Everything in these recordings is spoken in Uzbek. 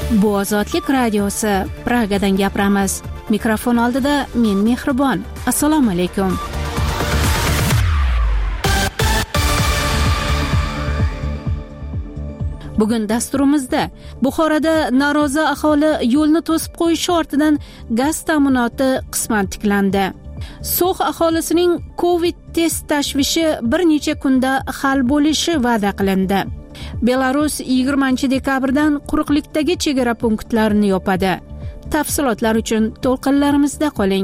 Bu Ozodlik radiosi, Pragadan gapiramiz. Mikrofon oldida men Mehribon. Assalomu alaykum. Bugun dasturimizda Buxoroda norozi aholi yo'lni to'sib qo'yishi ortidan gaz ta'minoti qisman tiklandi. So'x aholisining Covid test tashvishi bir necha kunda hal bo'lishi va'da qilindi. Belarus 20-dekabrdan quruqlikdagi chegara punktlarini yopadi. Tafsilotlar uchun to'lqinlarimizda qoling.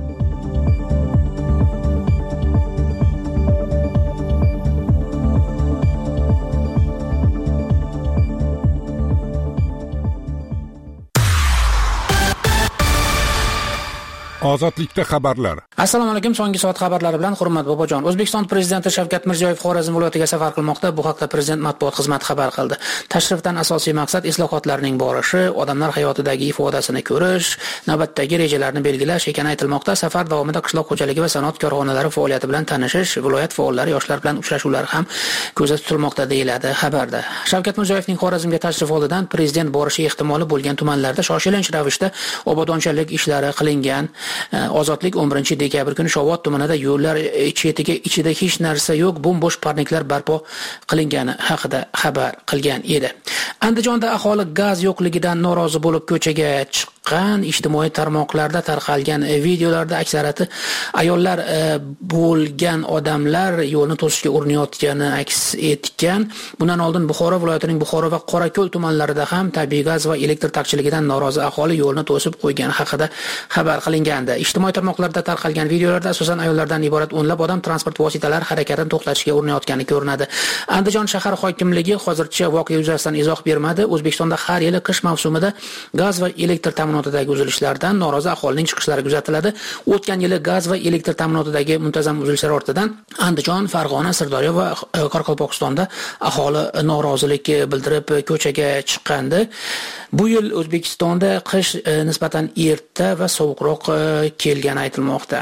Ozodlikda xabarlar. Assalomu alaykum. So'nggi soat xabarlari bilan Hurmat Bobojon. O'zbekiston prezidenti Shavkat Mirziyoyev Xorazm viloyatiga safar qilmoqda. Bu haqda prezident matbuot xizmati xabar qildi. Tashrifdan asosiy maqsad islohotlarning borishi, odamlar hayotidagi ifodasini ko'rish, navbatdagi rejalarni belgilash ekani aytilmoqda. Safar davomida qishloq xo'jaligi va sanoat korxonalari faoliyati bilan tanishish, viloyat faollari, yoshlar bilan uchrashuvlar ham ko'zda tutilmoqda deyiladi xabarda. Shavkat Mirziyoyevning Xorazmga tashrif oldidan prezident borishi ehtimoli bo'lgan tumanlarda shoshilinch ravishda obodonchilik ishlari qilingan. Ozodlik 11-dekabr kuni Shovot tumanida yo'llar ichida hech narsa yo'q, bo'm-bo'sh parniklar barpo qilingani haqida xabar qilgan edi. Andijonda aholi gaz yo'qligidan norozi bo'lib ko'chaga chiqqan. Ijtimoiy tarmoqlarda tarqalgan videolarda aksariyati ayollar bo'lgan odamlar yo'lni to'sishga urinayotgani aks etgan. Bundan oldin Buxoro viloyatining Buxoro va Qorako'l tumanlarida ham tabiiy gaz va elektr taqchilligidan norozi aholi yo'lni to'sib qo'ygani haqida xabar qilingandi. Ijtimoiy tarmoqlarda tarqalgan videolarda asosan ayollardan iborat o'nlab odam transport vositalari harakatini to'xtatishga urinayotgani ko'rinadi. Andijon shahar hokimligi hozircha voqea yuzasidan izoh bermadi. O'zbekistonda har yili qish mavsumida gaz va elektr ta'minotidagi uzilishlardan norozi aholining chiqishlari kuzatiladi. O'tgan yili gaz va elektr ta'minotidagi muntazam uzilishlar ortidan Andijon, Farg'ona, Sirdaryo va Qoraqalpog'istonda aholi norozilik bildirib ko'chaga chiqqandi. Bu yil O'zbekistonda qish nisbatan erta va sovuqroq kelgani aytilmoqda.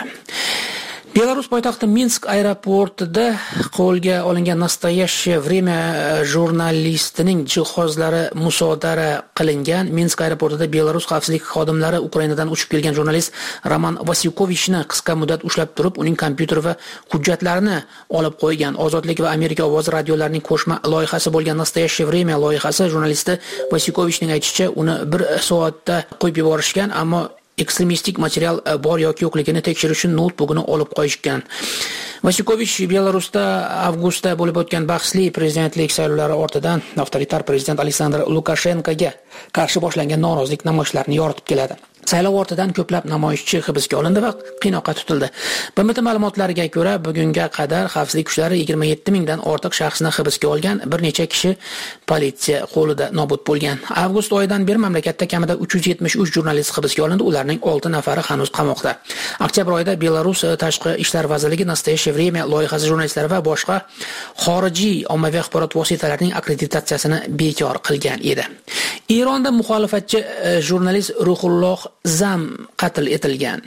Belarus poytaxti Minsk aeroportida qo'lga olingan Nastoyashye Vremya jurnalistining jihozlari musodara qilingan. Minsk aeroportida Belarus xavfsizlik xodimlari Ukrainadan uchib kelgan jurnalist Roman Vasyukovichni qisqa muddat ushlab turib, uning kompyuter va hujjatlarini olib qo'ygan. Ozodlik va Amerika ovozi radiolarining qo'shma loyihasi bo'lgan Nastoyashye Vremya loyihasi jurnalisti Vasyukovichning aytishicha, uni 1 soatda qo'yib yuborishgan, ammo ekstremistik material bor yoki yo'qligini tekshirish uchun notebookini olib qo'yishgan. Vasyukovich Belarusda avgustda bo'lib o'tgan bahsli prezidentlik saylovlari ortidan avtoritar prezident Aleksandr Lukashenkoga qarshi boshlangan norozilik namoyishlarini yoritib keladi. Saylov ortidan ko'plab namoyishchi hibsga olindi va qiynoqqa tutildi. BMT ma'lumotlariga ko'ra, bugunga qadar xavfsizlik kuchlari 27 mingdan ortiq shaxsni hibsga olgan, bir necha kishi politsiya qo'lida nobud bo'lgan. Avgust oyidan beri mamlakatda kamida 373 jurnalist hibsga olindi, ularning 6 nafari hanuz qamoqda. Oktyabr oyida Belarus Tashqi ishlar vazirligi Nastoyashye Vremya loyihasi jurnalistlari va boshqa xorijiy ommaviy axborot vositalarining akkreditatsiyasini bekor qilgan edi. Eronda muxolifatchi jurnalist Ruhulloh Zam qatl etilgan.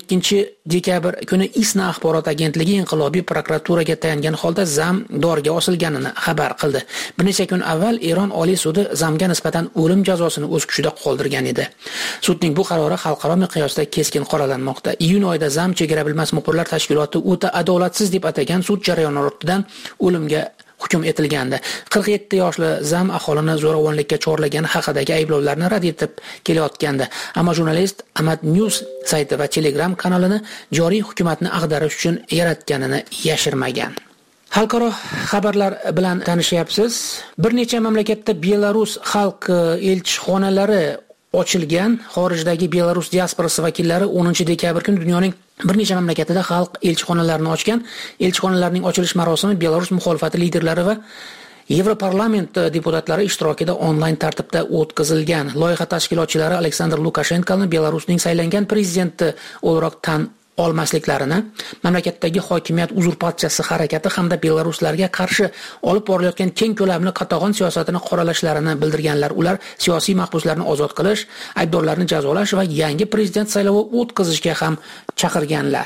12-dekabr kuni ISNA axborot agentligi inqilobiy prokuraturaga tayangan holda Zam dorga osilganini xabar qildi. Bir necha kun avval Eron Oliy sudi Zamga nisbatan o'lim jazosini o'z kuchida qoldirgan edi. Sudning bu qarori xalqaro miqyosda keskin qoralanmoqda. Iyun oyida Zam chegara bilmas muxbirlar tashkiloti o'ta adolatsiz deb atagan sud jarayoni ortidan o'limga hukm etilgandi. 47 yoshli Zam aholini zo'ravonlikka chorlagani haqidagi ayblovlarni rad etib kelayotgandi. Ammo jurnalist Ahmad News sayti va Telegram kanalini joriy hukumatni ag'darish uchun yaratganini yashirmagan. Xalqaro xabarlar bilan tanishyapsiz. Bir necha mamlakatda Belarus xalq elchixonalari ochilgan. Xorijdagi Belarus diasporasi vakillari 10-dekabr kuni dunyoning bir necha mamlakatida xalq elchixonalarini ochgan. Elchixonalarning ochilish marosimi Belarus muxolifati liderlari va Yevroparlament deputatlari ishtirokida onlayn tartibda o'tkazilgan. Loyiha tashkilotchilari Aleksandr Lukashenkoni Belarusning saylangan prezidenti o'laroq tan olmasliklarini, mamlakatdagi hokimiyat uzurpatsiyasi harakati hamda belaruslarga qarshi olib borilayotgan keng ko'lamli qatag'on siyosatini qoralashlarini bildirganlar. Ular siyosiy mahbuslarni ozod qilish, aybdorlarni jazolash va yangi prezident saylovi o'tkazishga ham chaqirganlar.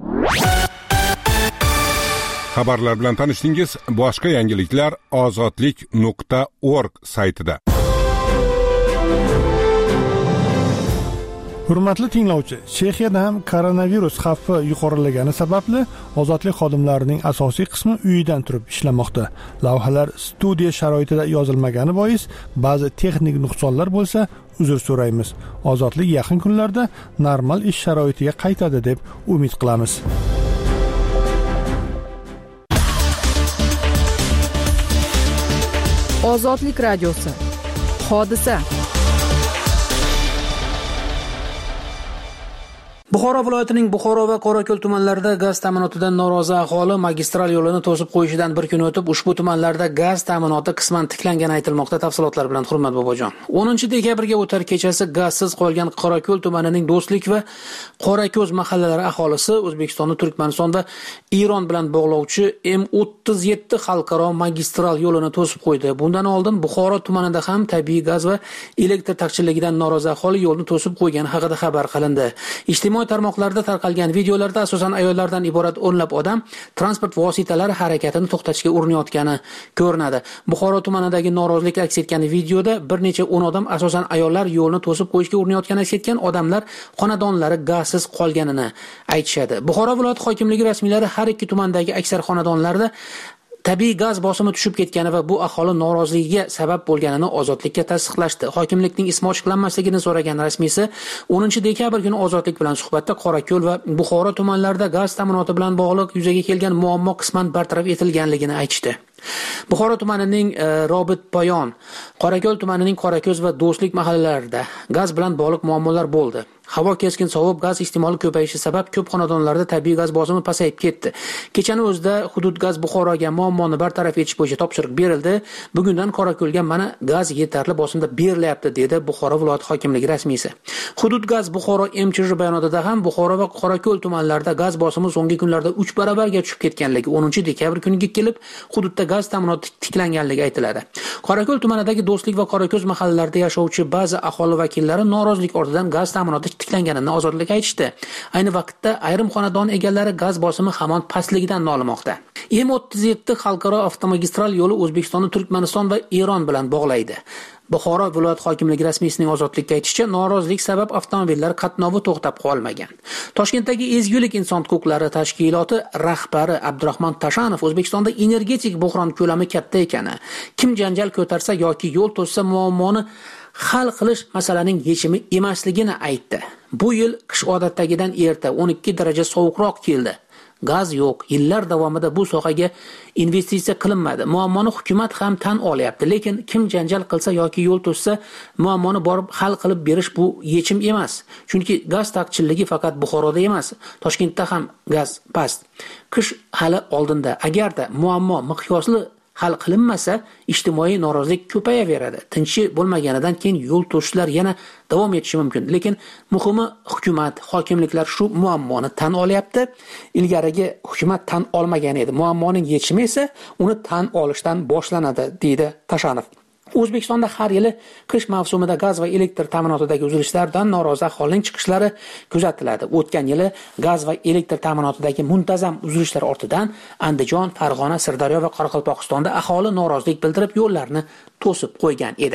Xabarlar bilan tanishdingiz. Boshqa yangiliklar ozodlik.org saytida. Hurmatli tinglovchi, Chexiyada ham koronavirus xavfi yuqorilagani sababli ozodlik xodimlarining asosiy qismi uyidan turib ishlamoqda. Lavhalar studiya sharoitida yozilmagani bois ba'zi texnik nuqsonlar bo'lsa, uzr so'raymiz. Ozodlik yaqin kunlarda normal ish sharoitiga qaytadi deb umid qilamiz. Ozodlik radiosi. Hodisa. Buxoro viloyatining Buxoro va Qorako'l tumanlarida gaz ta'minotidan norozi aholi magistral yo'lini to'sib qo'yishidan bir kun o'tib ushbu tumanlarda gaz ta'minoti qisman tiklangani aytilmoqda. Tafsilotlar bilan Hurmat Bobojon. 10-dekabrga o'tar kechasi gazsiz qolgan Qorako'l tumanining Do'stlik va Qorako'z mahallalari aholisi O'zbekistonni Turkmaniston va Eron bilan bog'lovchi M37 xalqaro magistral yo'lini to'sib qo'ydi. Bundan oldin Buxoro tumanida ham tabiiy gaz va elektr taqchilligidan norozi aholi yo'lni to'sib qo'ygani haqida xabar qilindi. Ijtimoiy tarmoqlarda tarqalgan videolarda asosan ayollardan iborat o'nlab odam transport vositalari harakatini to'xtatishga urinayotgani ko'rinadi. Buxoro tumanidagi norozilik aks etgan videoda bir necha 10 odam, asosan ayollar, yo'lni to'sib qo'yishga urinayotgani aks etgan odamlar xonadonlari gazsiz qolganini aytishadi. Buxoro viloyat hokimligi rasmiylari har ikki tumandagi aksar xonadonlarda tabiiy gaz bosimi tushib ketgani va bu aholi noroziligiga sabab bo'lganini Ozodlikka tasdiqlashdi. Hokimlikning ismi ochiqlanmasligini so'ragan rasmiysi 10-dekabr kuni Ozodlik bilan suhbatda Qorako'l va Buxoro tumanlarida gaz ta'minoti bilan bog'liq yuzaga kelgan muammo qisman bartaraf etilganligini aytishdi. Buxoro tumanining Robit Poyon, Qorako'l tumanining Qorako'z va Do'stlik mahallalarida gaz bilan bog'liq muammolar bo'ldi. Havo keskin sovib, gaz iste'moli ko'payishi sabab ko'p xonadonlarda tabiiy gaz bosimi pasayib ketdi. Kechani o'zida hudud gaz Buxoroga muammoni bartaraf etish bo'yicha topshiriq berildi. Bugundan Qorako'lga mana gaz yetarli bosimda berilyapti, dedi Buxoro viloyat hokimligi rasmiysi. Hudud gaz Buxoro MChJ bayonotida ham Buxoro va Qorako'l tumanlarida gaz bosimi so'nggi kunlarda 3 barobarga tushib ketganligi 10-dekabr kuniga kelib hududda gaz ta'minoti tiklanganligi aytiladi. Qorako'l tumanidagi Do'stlik va Qorako'z mahallalarida yashovchi ba'zi aholi vakillari norozilik ortidan gaz ta'minoti tiklanganini Ozodlik aytishdi. Ayni vaqtda ayrim xonadon egalari gaz bosimi hamon pastligidan nolimoqda. M37 xalqaro avtomagistral yo'li O'zbekistonni Turkmaniston va Eron bilan bog'laydi. Buxoro viloyat hokimligi rasmiysining Ozodlikka aytishicha, norozilik sabab avtomobillar qatnovi to'xtab qolmagan. Toshkentdagi Ezgulik inson huquqlari tashkiloti rahbari Abdurahmon Tashanov O'zbekistonda energetik buhron ko'lami katta ekani, kim janjal ko'tarsa yoki yo'l to'ssa muammoni hal qilish masalaning yechimi emasligini aytdi. Bu yil qish odatdagidan erta 12 daraja sovuqroq keldi. Gaz yo'q. Yillar davomida bu sohaga investitsiya qilinmadi. Muammoni hukumat ham tan olyapti, lekin kim janjal qilsa yoki yo'l to'ssa muammoni borib hal qilib berish bu yechim emas. Chunki gaz taqchilligi faqat Buxoroda emas, Toshkentda ham gaz past. Qish hali oldinda. Agarda muammo miqyosli hal qilinmasa, ijtimoiy norozilik ko'payaveradi. Tinchi bo'lmaganidan keyin yo'l to'sishlar yana davom etishi mumkin. Lekin muhimi hukumat, hokimliklar shu muammoni tan olyapti. Ilgarigi hukumat tan olmagan edi. Muammoning yechimi esa uni tan olishdan boshlanadi, deydi Tashanov. O'zbekistonda har yili qish mavsumida gaz va elektr ta'minotidagi uzilishlardan norozi aholining chiqishlari kuzatiladi. O'tgan yili gaz va elektr ta'minotidagi muntazam uzilishlar ortidan Andijon, Farg'ona, Sirdaryo va Qoraqalpog'istonda aholi norozilik bildirib yo'llarni to'sib qo'ygan edi.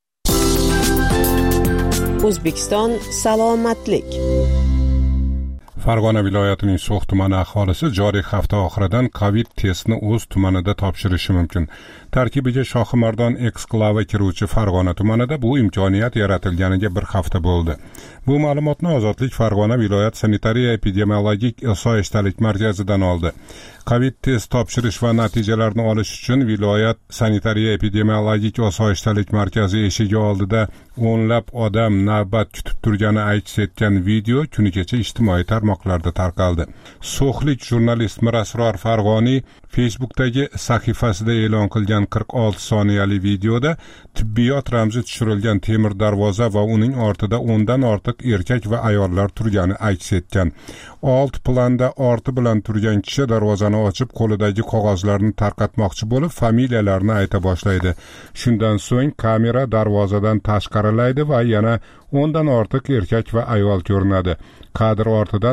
O'zbekiston salomatlik. Farg'ona viloyatining So'x tumani aholisi joriy hafta oxiridan COVID testni o'z tumanida topshirishi mumkin. Tarkibiga Shohimardon eksklava kiruvchi Farg'ona tumanida bu imkoniyat yaratilganiga bir hafta bo'ldi. Bu ma'lumotni Ozodlik Farg'ona viloyat sanitariya epidemiologik osoyishtalik markazidan oldi. COVID test topshirish va natijalarini olish uchun viloyat sanitariya epidemiologik osoyishtalik markazi eshigi oldida o'nlab odam navbat kutib turgani aks etgan video kuni kecha ijtimoiy tarmoqlarda tarqaldi. So'xlik jurnalist Mirasror Farg'oniy Facebookdagi sahifasida e'lon qilgan 46 soniyali videoda tibbiyot ramzi tushirilgan temir darvoza va uning ortida 10 dan ortiq erkak va ayollar turgani aks etgan. Alt planda orti bilan turgan kishi darvozani ochib qo'lidagi qog'ozlarni tarqatmoqchi bo'lib familiyalarni ayta boshlaydi. Shundan so'ng kamera darvozadan tashqarilaydi va yana 10 dan ortiq erkak va ayol ko'rinadi. Kadr ortidan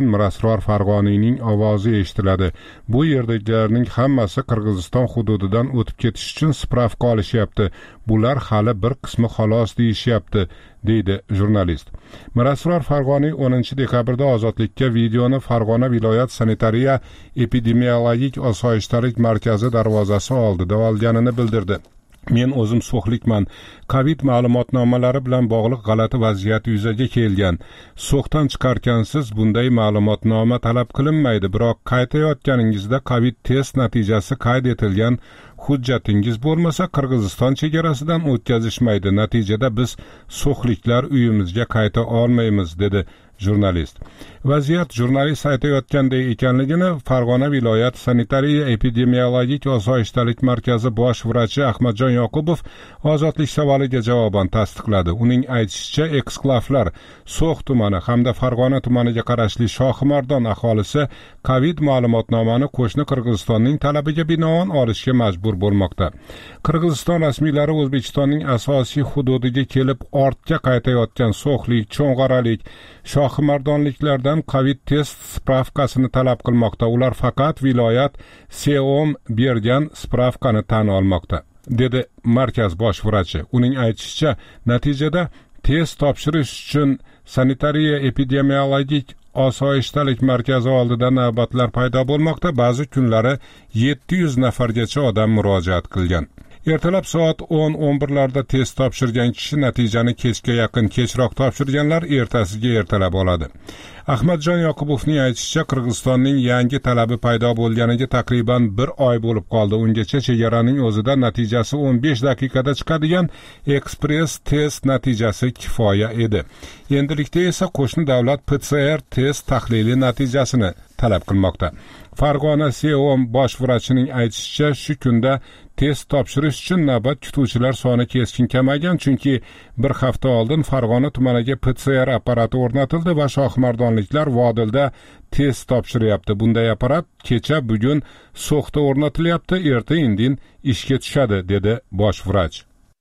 Mirasror Farg'oniyning ovozi eshitiladi. Bu yerdagilarning hammasi Qirg'iziston hududidan o'tib ketish uchun spravka olishyapti. Bular hali bir qismi xolos deyishyapti, deydi jurnalist. Mirasror Farg'oniy 10 dekabrda Ozodlikka videoni Farg'ona viloyat sanitariya epidemiologik osoyishtalik markazi darvozasi oldida olganini bildirdi. Men o'zim so'xlikman. Covid ma'lumotnomalari bilan bog'liq g'alati vaziyat yuzaga kelgan. So'xdan chiqarkansiz bunday ma'lumotnoma talab qilinmaydi, biroq qaytayotganingizda Covid test natijasi qayd etilgan hujjatingiz bo'lmasa Qirg'iziston chegarasidan o'tkazishmaydi. Natijada biz so'xliklar uyimizga qayta olmaymiz, dedi jurnalist. Vaziyat jurnalist aytayotganday ekanligini Farg'ona viloyat sanitariya epidemiologik osoyishtalik markazi bosh vrachi Ahmadjon Yoqubov Ozodlik savoliga javoban tasdiqladi. Uning aytishicha, eksklavlar So'x tumani hamda Farg'ona tumaniga qarashli Shohimardon aholisi Covid ma'lumotnomani qo'shni Qirg'izistonning talabiga binoan olishga majbur bo'lmoqda. Qirg'iziston rasmiylari O'zbekistonning asosiy hududiga kelib ortga qaytayotgan so'xlik, cho'ng'aralik, shohimardonliklardan Covid test spravkasini talab qilmoqda. Ular faqat viloyat SEOM bergan spravkani tan olmoqda, dedi markaz bosh vrachi. Uning aytishicha, natijada test topshirish uchun sanitariya epidemiologik osoyishtalik markazi oldida navbatlar paydo bo'lmoqda. Ba'zi kunlari 700 nafargacha odam murojaat qilgan. Ertalab soat 10-11larda test topshirgan kishi natijani kechga yaqin, kechroq topshirganlar ertasiga ertalab oladi. Ahmadjon Yoqubovning aytishicha, Qirg'izistonning yangi talabi paydo bo'lganiga taqriban 1 oy bo'lib qoldi. Ungacha chegaraning o'zida natijasi 15 daqiqada chiqadigan ekspress test natijasi kifoya edi. Endilikda esa qo'shni davlat PCR test tahlili natijasini talab qilmoqda. Farg'ona SEOM bosh vrachining aytishicha, shu kunda test topshirish uchun navbat kutuvchilar soni keskin kamaygan, chunki bir hafta oldin Farg'ona tumaniga PCR apparati o'rnatildi va shohimardonliklar Vodilda test topshiryapti. Bunday apparat kecha bugun So'xda o'rnatilyapti, erta-indin ishga tushadi, dedi bosh vrach.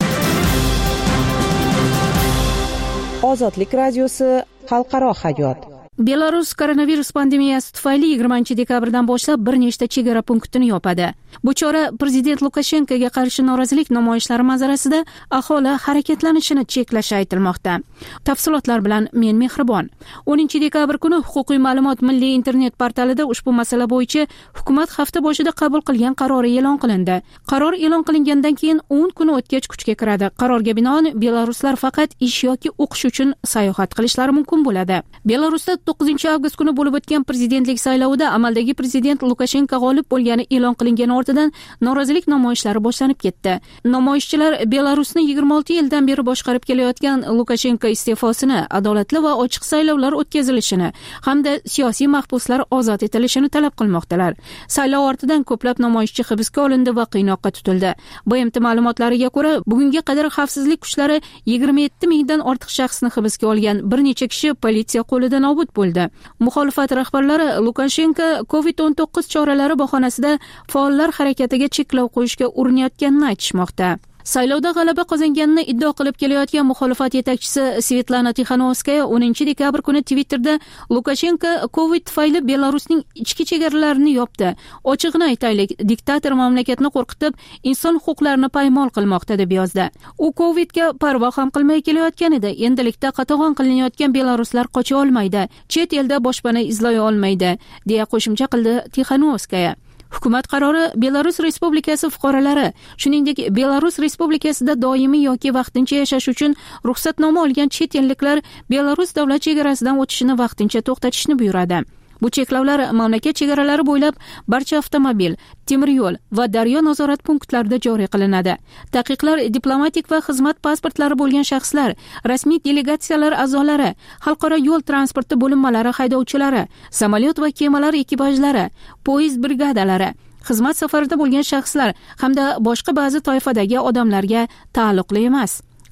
Ozodlik radiosi xalqaro hayot. Belarus koronavirus pandemiyasi tufayli 20-dekabrdan boshlab bir nechta chegara punktini yopadi. Bu chora prezident Lukashenkoga qarshi norozilik namoyishlari manzarasida aholi harakatlanishini cheklashi aytilmoqda. Tafsilotlar bilan men Mehribon. 10-dekabr kuni Huquqiy ma'lumot milliy internet portalida ushbu masala bo'yicha hukumat hafta boshida qabul qilgan qarori e'lon qilindi. Qaror e'lon qilingandan keyin 10 kun o'tgach kuchga kiradi. Qarorga binoan belaruslar faqat ish yoki o'qish uchun sayohat qilishlari mumkin bo'ladi. Belarusda 9-avgust kuni bo'lib o'tgan prezidentlik saylovida amaldagi prezident Lukashenko g'olib bo'lgani e'lon qilingan ortidan norozilik namoyishlari boshlanib ketdi. Namoyishchilar Belarusni 26 yildan beri boshqarib kelayotgan Lukashenko iste'fosini, adolatli va ochiq saylovlar o'tkazilishini hamda siyosiy mahbuslar ozod etilishini talab qilmoqdalar. Saylov ortidan ko'plab namoyishchi hibsga olindi va qiynoqqa tutildi. BMT ma'lumotlariga ko'ra, bugunga qadar xavfsizlik kuchlari 27 mingdan ortiq shaxsni hibsga olgan, bir necha kishi politsiya qo'lida nobud bo'ldi. Muxolifat rahbarlari Lukashenko COVID-19 choralari bahonasida faollar harakatiga cheklov qo'yishga urinayotganini aytishmoqda. Saylovda g'alaba qozonganini iddao qilib kelayotgan muxolifat yetakchisi Svetlana Tixanovskaya 10-dekabr kuni Twitterda Lukashenko COVID tufayli Belarusning ichki chegaralarini yopdi. Ochig'ini aytaylik, diktator mamlakatni qo'rqitib, inson huquqlarini paymol qilmoqda deb yozdi. U COVIDga parvo ham qilmay kelayotgan edi. Endilikda qatag'on qilinayotgan belaruslar qocha olmaydi, chet elda boshpana izlay olmaydi, deya qo'shimcha qildi Tixanovskaya. Hukumat qarori Belarus Respublikasi fuqarolari, shuningdek Belarus Respublikasida doimiy yoki vaqtincha yashash uchun ruxsatnoma olgan chet elliklar Belarus davlat chegarasidan o'tishini vaqtincha to'xtatishni buyuradi. Bu cheklovlar mamlakat chegaralari bo'ylab barcha avtomobil, temir yo'l va daryo nazorat punktlarida joriy qilinadi. Taqiqlar diplomatik va xizmat pasportlari bo'lgan shaxslar, rasmiy delegatsiyalar a'zolari, xalqaro yo'l transporti bo'linmalari haydovchilari, samolyot va kemalar ekipajlari, poyezd brigadalari, xizmat safarida bo'lgan shaxslar hamda boshqa ba'zi toifadagi odamlarga taalluqli emas.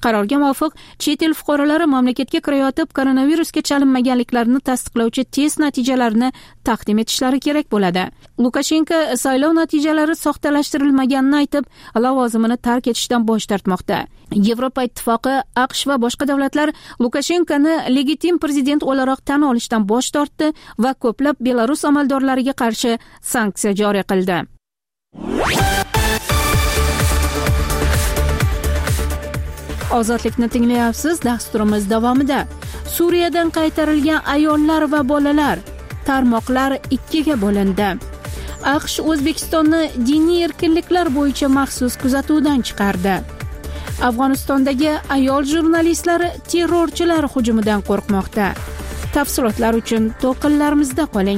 Qarorga muvofiq chet el fuqarolari mamlakatga kirayotib koronavirusga chalinmaganliklarini tasdiqlovchi test natijalarini taqdim etishlari kerak bo'ladi. Lukashenko saylov natijalari soxtalashtirilmaganini aytib, lavozimini tark etishdan bosh tortmoqda. Yevropa Ittifoqi, AQSh va boshqa davlatlar Lukashenkoni legitim prezident o'laroq tan olishdan bosh tortdi va ko'plab Belarus amaldorlariga qarshi sanksiya joriy qildi. Ozodlikni tinglayapsiz. Dasturimiz davomida Suriyadan qaytarilgan ayollar va bolalar tarmoqlar ikkiga bo'lindi. AQSh O'zbekistonni diniy erkinliklar bo'yicha maxsus kuzatuvdan chiqardi. Afg'onistondagi ayol jurnalistlari terrorchilar hujumidan qo'rqmoqda. Tafsilotlar uchun to'qinlarimizda qoling.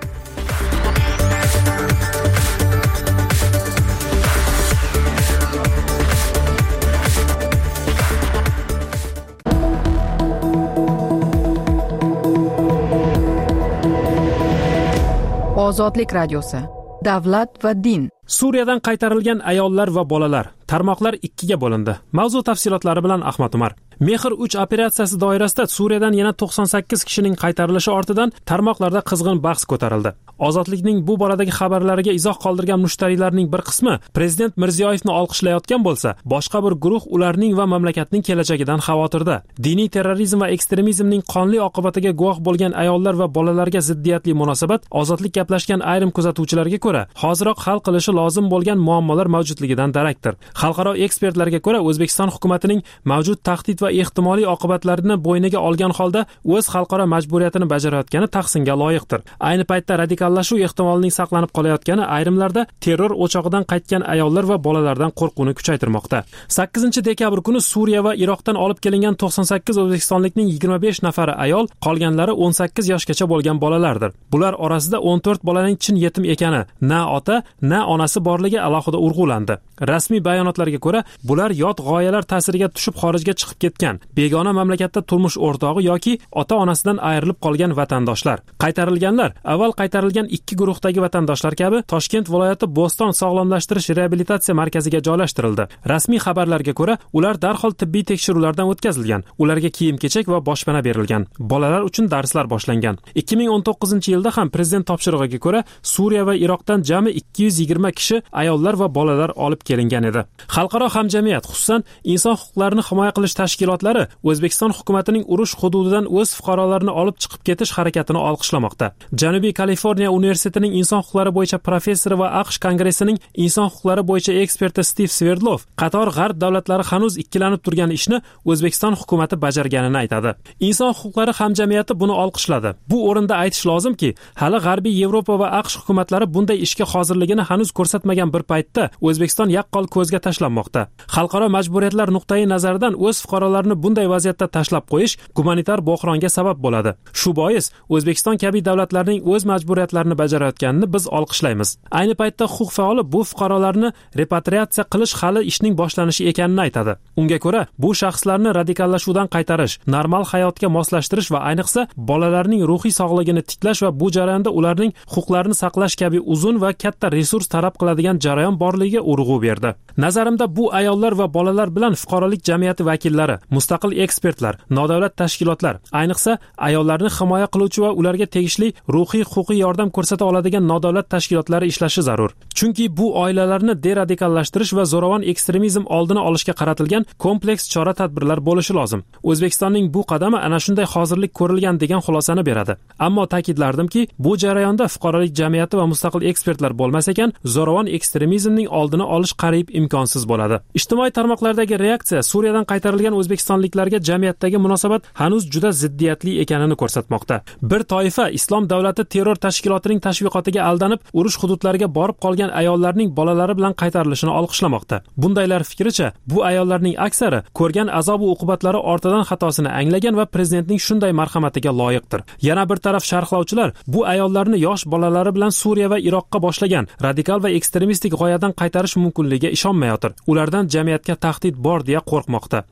Ozodlik radiosi. Davlat va din. Suriyadan qaytarilgan ayollar va bolalar tarmoqlar ikkiga bo'lindi. Mavzu tafsilotlari bilan Ahmad Umar. Mehr 3 operatsiyasi doirasida Suriyadan yana 98 kishining qaytarilishi ortidan tarmoqlarda qizg'in bahs ko'tarildi. Ozodlikning bu boradagi xabarlariga izoh qoldirgan mushtariylarning bir qismi prezident Mirziyoyevni olqishlayotgan bo'lsa, boshqa bir guruh ularning va mamlakatning kelajagidan xavotirda. Diniy terrorizm va ekstremizmning qonli oqibatiga guvoh bo'lgan ayollar va bolalarga ziddiyatli munosabat ozodlik gaplashgan ayrim kuzatuvchilarga ko'ra, hoziroq hal qilishi lozim bo'lgan muammolar mavjudligidan darakdir. Xalqaro ekspertlarga ko'ra, O'zbekiston hukumatining mavjud tahdid va ehtimoliy oqibatlarini bo'yniga olgan holda o'z xalqaro majburiyatini bajarayotgani tahsinga loyiqdir. Ayni paytda radikallashuv ehtimolining saqlanib qolayotgani ayrimlarda terror o'chog'idan qaytgan ayollar va bolalardan qo'rquvni kuchaytirmoqda. 8-dekabr kuni Suriya va Iroqdan olib kelingan 98 o'zbekistonlikning 25 nafari ayol, qolganlari 18 yoshgacha bo'lgan bolalardir. Bular orasida 14 bolaning chin yetim ekani, na ota, na onasi borligi alohida urg'ulandi. Rasmiy bayonotlarga ko'ra, bular yot g'oyalar ta'siriga tushib xorijga chiqib ketgan, begona mamlakatda turmush o'rtog'i yoki ota-onasidan ayrilib qolgan vatandoshlar. Qaytarilganlar avval qaytarilgan ikki guruhdagi vatandoshlar kabi Toshkent viloyati Bo'ston sog'lomlashtirish reabilitatsiya markaziga joylashtirildi. Rasmiy xabarlarga ko'ra, ular darhol tibbiy tekshiruvlardan o'tkazilgan, ularga kiyim-kechak va boshpana berilgan. Bolalar uchun darslar boshlangan. 2019-yilda ham prezident topshirig'iga ko'ra Suriya va Iroqdan jami 220 kishi ayollar va bolalar olib kelingan edi. Xalqaro hamjamiyat, xususan inson huquqlarini himoya qilish tashkilotlari O'zbekiston hukumatining urush hududidan o'z fuqarolarini olib chiqib ketish harakatini olqishlamoqda. Janubiy Kaliforniya universitetining inson huquqlari bo'yicha professori va AQSh kongressining inson huquqlari bo'yicha eksperti Steve Sverdlov qator g'arb davlatlari hanuz ikkilanib turgan ishni O'zbekiston hukumati bajarganini aytadi. Inson huquqlari hamjamiyati buni olqishladi. Bu o'rinda aytish lozimki, hali G'arbiy Yevropa va AQSh hukumatlari bunday ishga hozirligini hanuz ko'rsatmagan bir paytda O'zbekiston yaqqol ko'zga tashlanmoqda. Xalqaro majburiyatlar nuqtai nazaridan o'z fuqarolarini bunday vaziyatda tashlab qo'yish gumanitar bo'hronga sabab bo'ladi. Shu bois O'zbekiston kabi davlatlarning o'z majburiyatlarini bajarayotganini biz olqishlaymiz. Ayni paytda huquq faoli bu fuqarolarni repatriatsiya qilish hali ishning boshlanishi ekanini aytadi. Unga ko'ra, bu shaxslarni radikallashuvdan qaytarish, normal hayotga moslashtirish va ayniqsa bolalarning ruhiy sog'ligini tiklash va bu jarayonda ularning huquqlarini saqlash kabi uzun va katta resurs talab qiladigan jarayon borligiga urg'u berdi. Nazarimda bu ayollar va bolalar bilan fuqarolik jamiyati vakillari, mustaqil ekspertlar, nodavlat tashkilotlar, ayniqsa ayollarni himoya qiluvchi va ularga tegishli ruhiy huquqiy yordam ko'rsata oladigan nodavlat tashkilotlari ishlashi zarur. Chunki bu oilalarni deradikalashtirish va zo'ravon ekstremizm oldini olishga qaratilgan kompleks chora-tadbirlar bo'lishi lozim. O'zbekistonning bu qadami ana shunday hozirlik ko'rilgan degan xulosani beradi. Ammo ta'kidlardimki, bu jarayonda fuqarolik jamiyati va mustaqil ekspertlar bo'lmas ekan, zo'ravon ekstremizmning oldini olish qariyb imkonsiz bo'ladi. Ijtimoiy tarmoqlardagi reaksiya Suriyadan qaytarilgan o'zbekistonliklarga jamiyatdagi munosabat hanuz juda ziddiyatli ekanini ko'rsatmoqda. Bir toifa Islom davlati terror tashkilotining tashviqotiga aldanib, urush hududlariga borib qolgan ayollarning bolalari bilan qaytarilishini olqishlamoqda. Bundaylar fikricha, bu ayollarning aksari ko'rgan azob va uqubatlari ortidan xatosini anglagan va prezidentning shunday marhamatiga loyiqdir. Yana bir taraf sharhlovchilar bu ayollarni yosh bolalari bilan Suriya va Iroqqa boshlagan radikal va ekstremistik g'oyadan qaytarish mumkinligiga ishonmayotir. Ulardan jamiyatga tahdid bor deya qo'rqmoqda. Boshqa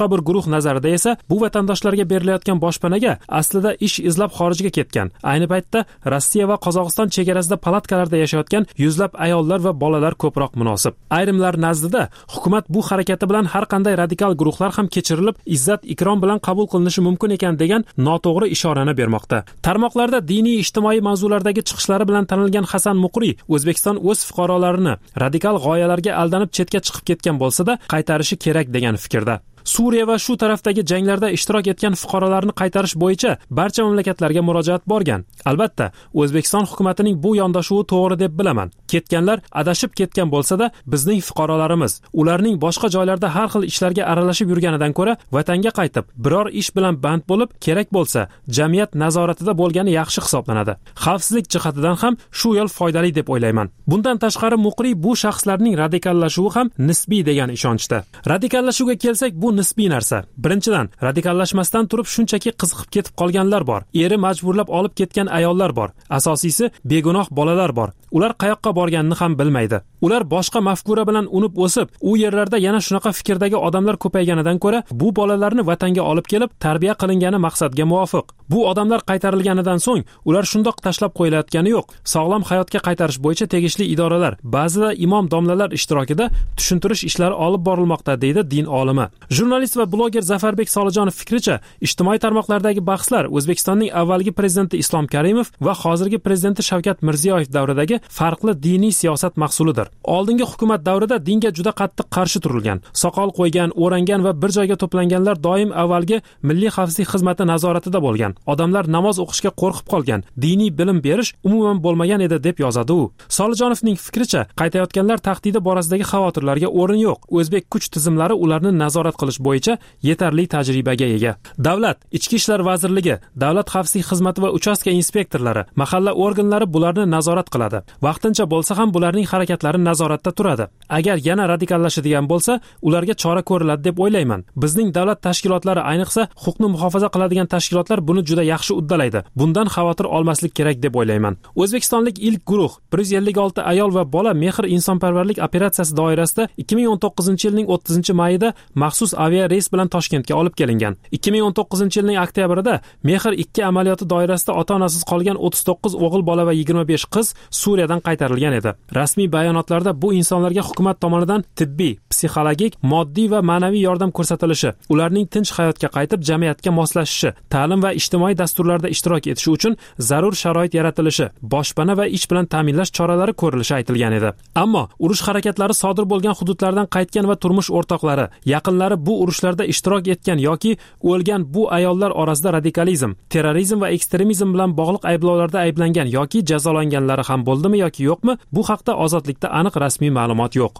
bir guruh nazarida esa bu vatandoshlarga berilayotgan boshpanaga aslida ish izlab xorijga ketgan. Ayni paytda Rossiya va Qozog'iston chegarasida palatkalarda yashayotgan yuzlab ayollar va bolalar ko'proq munosib. Ayrimlar nazdida hukumat bu harakati bilan har qanday radikal guruhlar ham kechirilib, izzat ikrom bilan qabul qilinishi mumkin ekan degan noto'g'ri ishorani bermoqda. Tarmoqlarda diniy ijtimoiy mavzulardagi chiqishlari bilan tanilgan Hasan Muqri O'zbekiston o'z fuqarolarini radikal g'oyalarga aldanib chetga chiqib ketgan bo'lsa-da, qaytarishi kerak degan fikrda. Suriya va shu tarafdagi janglarda ishtirok etgan fuqarolarni qaytarish bo'yicha barcha mamlakatlarga murojaat borgan. Albatta, O'zbekiston hukumatining bu yondashuvi to'g'ri deb bilaman. Ketganlar adashib ketgan bo'lsa-da, bizning fuqarolarimiz ularning boshqa joylarda har xil ishlarga aralashib yurganidan ko'ra vatanga qaytib, biror ish bilan band bo'lib, kerak bo'lsa, jamiyat nazoratida bo'lgani yaxshi hisoblanadi. Xavfsizlik jihatidan ham shu yo'l foydali deb o'ylayman. Bundan tashqari Muqri bu shaxslarning radikallashuvi ham nisbiy degan ishonchda. Radikallashuvga kelsak, bu nisbiy narsa. Birinchidan, radikallashmasdan turib shunchaki qiziqib ketib qolganlar bor. Eri majburlab olib ketgan ayollar bor. Asosiysi, begunoh bolalar bor. Ular qayoqqa borganini ham bilmaydi. Ular boshqa mafkura bilan unib o'sib, u yerlarda yana shunaqa fikrdagi odamlar ko'payganidan ko'ra, bu bolalarni vatanga olib kelib, tarbiya qilingani maqsadga muvofiq. Bu odamlar qaytarilganidan so'ng, ular shundoq tashlab qo'yilayotgani yo'q. Sog'lom hayotga qaytarish bo'yicha tegishli idoralar, ba'zida imom domlalar ishtirokida tushuntirish ishlari olib borilmoqda, deydi din olimi. Jurnalist va bloger Zafarbek Solijonov fikricha, ijtimoiy tarmoqlardagi bahslar O'zbekistonning avvalgi prezidenti Islom Karimov va hozirgi prezidenti Shavkat Mirziyoyev davridagi farqli diniy siyosat mahsulidir. Oldingi hukumat davrida dinga juda qattiq qarshi turilgan. Soqol qo'ygan, o'rangan va bir joyga to'planganlar doim avvalgi Milliy xavfsizlik xizmati nazoratida bo'lgan. Odamlar namoz o'qishga qo'rqib qolgan. Diniy bilim berish umuman bo'lmagan edi deb yozadi u. Solijonovning fikricha, qaytayotganlar tahdidi borasidagi xavotirlarga o'rin yo'q. O'zbek kuch tizimlari ularni nazorat qilish bo'yicha yetarli tajribaga ega. Davlat, Ichki ishlar vazirligi, Davlat xavfsizlik xizmati va uchastka inspektorlari, mahalla organlari bularni nazorat qiladi. Vaqtincha bo'lsa ham bularning harakatlari nazoratda turadi. Agar yana radikallashadigan bo'lsa, ularga chora ko'riladi deb o'ylayman. Bizning davlat tashkilotlari, ayniqsa huquqni muhofaza qiladigan tashkilotlar buni juda yaxshi uddalaydi. Bundan xavotir olmaslik kerak deb o'ylayman. O'zbekistonlik ilk guruh 156 ayol va bola Mehr insonparvarlik operatsiyasi doirasida 2019-yilning 30-mayida maxsus aviareys bilan Toshkentga olib kelingan. 2019-yilning oktyabrida Mehr 2 amaliyoti doirasida ota-onasiz qolgan 39 o'g'il bola va 25 qiz Suriyadan qaytarilgan edi. Rasmiy bayonotlarda bu insonlarga hukumat tomonidan tibbiy, psixologik, moddiy va ma'naviy yordam ko'rsatilishi, ularning tinch hayotga qaytib jamiyatga moslashishi, ta'lim va ijtimoiy dasturlarda ishtirok etishi uchun zarur sharoit yaratilishi, boshpana va ish bilan ta'minlash choralari ko'rilishi aytilgan edi. Ammo urush harakatlari sodir bo'lgan hududlardan qaytgan va turmush o'rtoqlari, yaqinlari bu urushlarda ishtirok etgan yoki o'lgan bu ayollar orasida radikalizm, terrorizm va ekstremizm bilan bog'liq ayblovlarda ayblangan yoki jazolanganlari ham bo'ldimi yoki yo'qmi? Bu haqda Ozodlikda aniq rasmiy ma'lumot yo'q.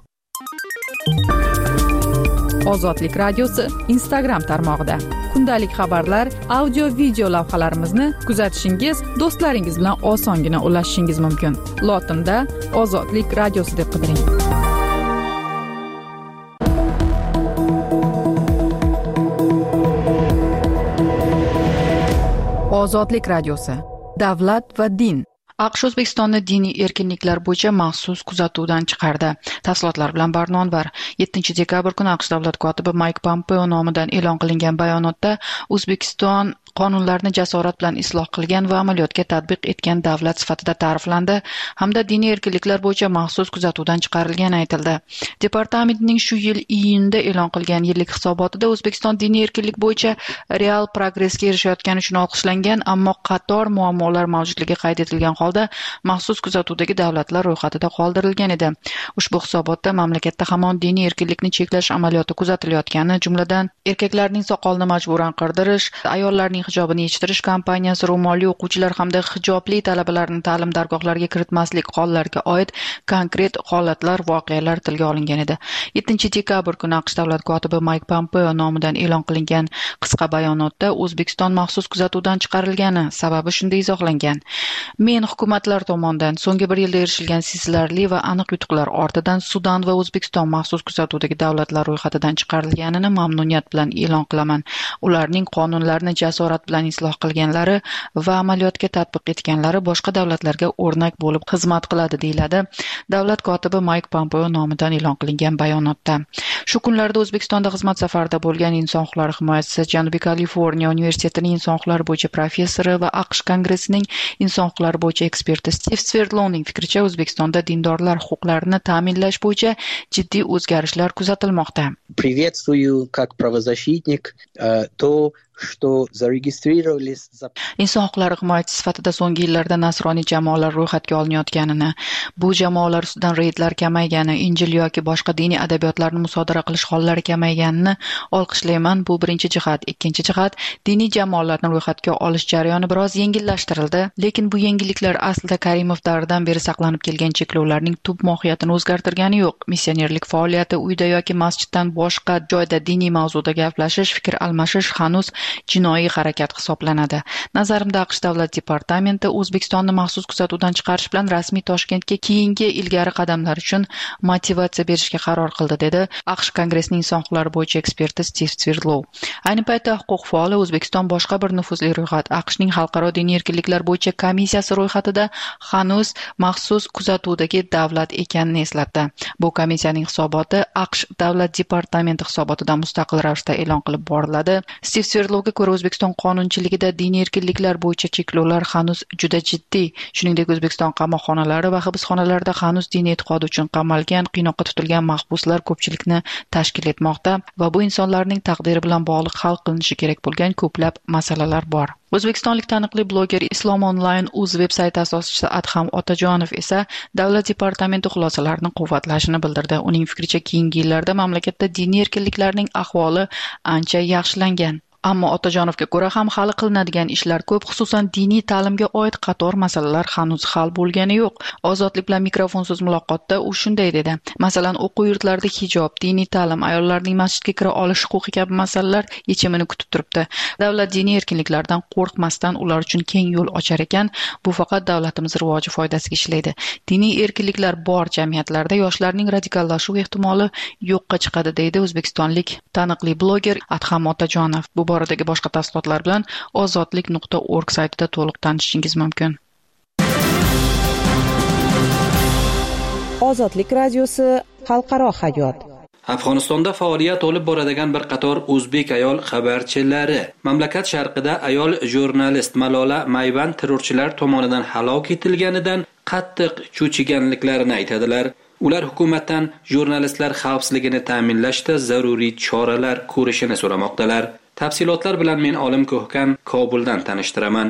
Ozodlik radiosi Instagram tarmog'ida kundalik xabarlar, audio video lavhalarimizni kuzatishingiz, do'stlaringiz bilan osongina ulashishingiz mumkin. Lotinda Ozodlik radiosi deb qidiring. Ozodlik radiosi. Davlat va din. AQSh O'zbekistonni diniy erkinliklar bo'yicha maxsus kuzatuvdan chiqardi. Tafsilotlar bilan Barnonvar. 7-dekabr kuni AQSh davlat kotibi Mayk Pompeo nomidan e'lon qilingan bayonotda O'zbekiston qonunlarni jasorat bilan isloh qilgan va amaliyotga tatbiq etgan davlat sifatida ta'riflandi hamda diniy erkinliklar bo'yicha maxsus kuzatuvdan chiqarilgani aytildi. Departamentning shu yil iyunda e'lon qilgan yillik hisobotida O'zbekiston diniy erkinlik bo'yicha real progressga erishayotgani uchun olqishlangan, ammo qator muammolar mavjudligi qayd etilgan holda maxsus kuzatuvdagi davlatlar ro'yxatida qoldirilgan edi. Ushbu hisobotda mamlakatda hamon diniy erkinlikni cheklash amaliyoti kuzatilayotgani, jumladan erkaklarning soqolini majburan qirdirish, ayollarning hijobini yechtirish kampaniyasi, ro'molli o'quvchilar hamda hijobli talabalarni ta'lim dargohlariga kiritmaslik hollariga oid konkret holatlar, voqealar tilga olingan edi. 7-dekabr kuni AQSh davlat kotibi Mayk Pompeo nomidan e'lon qilingan qisqa bayonotda O'zbekiston maxsus kuzatuvdan chiqarilgani sababi shunday izohlangan. Men hukumatlar tomonidan so'nggi bir yilda erishilgan sezilarli va aniq yutuqlar ortidan Sudan va O'zbekiston maxsus kuzatuvdagi davlatlar ro'yxatidan chiqarilganini mamnuniyat bilan bilan e'lon qilaman. Ularning qonunlarni jasorat bilan isloh qilganlari va amaliyotga tatbiq etganlari boshqa davlatlarga o'rnak bo'lib xizmat qiladi, deyiladi davlat kotibi Mayk Pompeo nomidan e'lon qilingan bayonotda. Shu kunlarda O'zbekistonda xizmat safarida bo'lgan inson huquqlari himoyachisi, Janubiy Kaliforniya universitetining inson huquqlari bo'yicha professori va AQSh Kongressining inson huquqlari bo'yicha eksperti Steve Sverdlovning fikricha, O'zbekistonda dindorlar huquqlarini ta'minlash bo'yicha jiddiy o'zgarishlar kuzatilmoqda. Приветствую как правозащитник то, что зарегистрировались за... Inson huquqlari himoyachisi sifatida so'nggi yillarda nasroniy jamoalar ro'yxatga olinayotganini, bu jamoalar ustidan reydlar kamaygani, Injil yoki boshqa diniy adabiyotlarni musodara qilish hollari kamayganini olqishlayman. Bu birinchi jihat. Ikkinchi jihat, diniy jamoalarni ro'yxatga olish jarayoni biroz yengillashtirildi, lekin bu yengilliklar aslida Karimov davridan beri saqlanib kelgan cheklovlarning tub mohiyatini o'zgartirgani yo'q. Missionerlik faoliyati, uyda yoki masjiddan boshqa joyda diniy mavzuda gaplashish, fikr almashish hanuz jinoiy harakat hisoblanadi. Nazarimda AQSh davlat departamenti O'zbekistonni maxsus kuzatuvdan chiqarish bilan rasmiy Toshkentga keyingi ilgari qadamlar uchun motivatsiya berishga qaror qildi, dedi AQSh Kongressining inson huquqlari bo'yicha eksperti Steve Sverdlov. Ayni paytda huquq faoli O'zbekiston boshqa bir nufuzli ro'yxat, AQShning xalqaro diniy erkinliklar bo'yicha komissiyasi ro'yxatida hanuz maxsus kuzatuvdagi davlat ekanini eslatdi. Bu komissiyaning hisoboti AQSh davlat departamenti hisobotidan mustaqil ravishda e'lon qilib boriladi. Steve Sverdlovga ko'ra, O'zbekiston qonunchiligida diniy erkinliklar bo'yicha cheklovlar hanuz juda jiddiy. Shuningdek, O'zbekiston qamoqxonalari va hibsxonalarida hanuz diniy e'tiqodi uchun qamalgan, qiynoqqa tutilgan mahbuslar ko'pchilikni tashkil etmoqda va bu insonlarning taqdiri bilan bog'liq hal qilinishi kerak bo'lgan ko'plab masalalar bor. O'zbekistonlik taniqli bloger Islom Online.uz veb-sayti asoschisi Adham Otajonov esa davlat departamenti xulosalarini quvvatlashini bildirdi. Uning fikricha, keyingi yillarda mamlakatda diniy erkinliklarning ahvoli ancha yaxshilangan. Ammo Otajonovga ko'ra ham hali qilinadigan ishlar ko'p, xususan diniy ta'limga oid qator masalalar hanuz hal bo'lgani yo'q. Ozodlik bilan mikrofonsiz muloqotda u shunday dedi. Masalan, o'quv yurtlarida hijob, diniy ta'lim, ayollarning masjidga kira olish huquqi kabi masalalar yechimini kutib turibdi. Davlat diniy erkinliklardan qo'rqmasdan ular uchun keng yo'l ochar ekan. Bu faqat davlatimiz rivoji foydasiga ishlaydi. Diniy erkinliklar bor jamiyatlarda yoshlarning radikallashuv ehtimoli yo'qqa chiqadi, deydi o'zbekistonlik taniqli bloger Adham Otajonov. Bu boradagi boshqa tafsilotlar bilan ozodlik.org saytida to'liq tanishishingiz mumkin. Ozodlik radiosi xalqaro hayot. Afg'onistonda faoliyat olib boradigan bir qator o'zbek ayol xabarchilari, mamlakat sharqida ayol jurnalist Malola Mayvand terrorchilar tomonidan halok etilganidan qattiq cho'chiganliklarini aytadilar. Ular hukumatdan jurnalistlar xavfsizligini ta'minlashda zaruriy choralar ko'rishini so'ramoqdalar. Tafsilotlar bilan men Olim Ko'hkan Kobuldan tanishtiraman.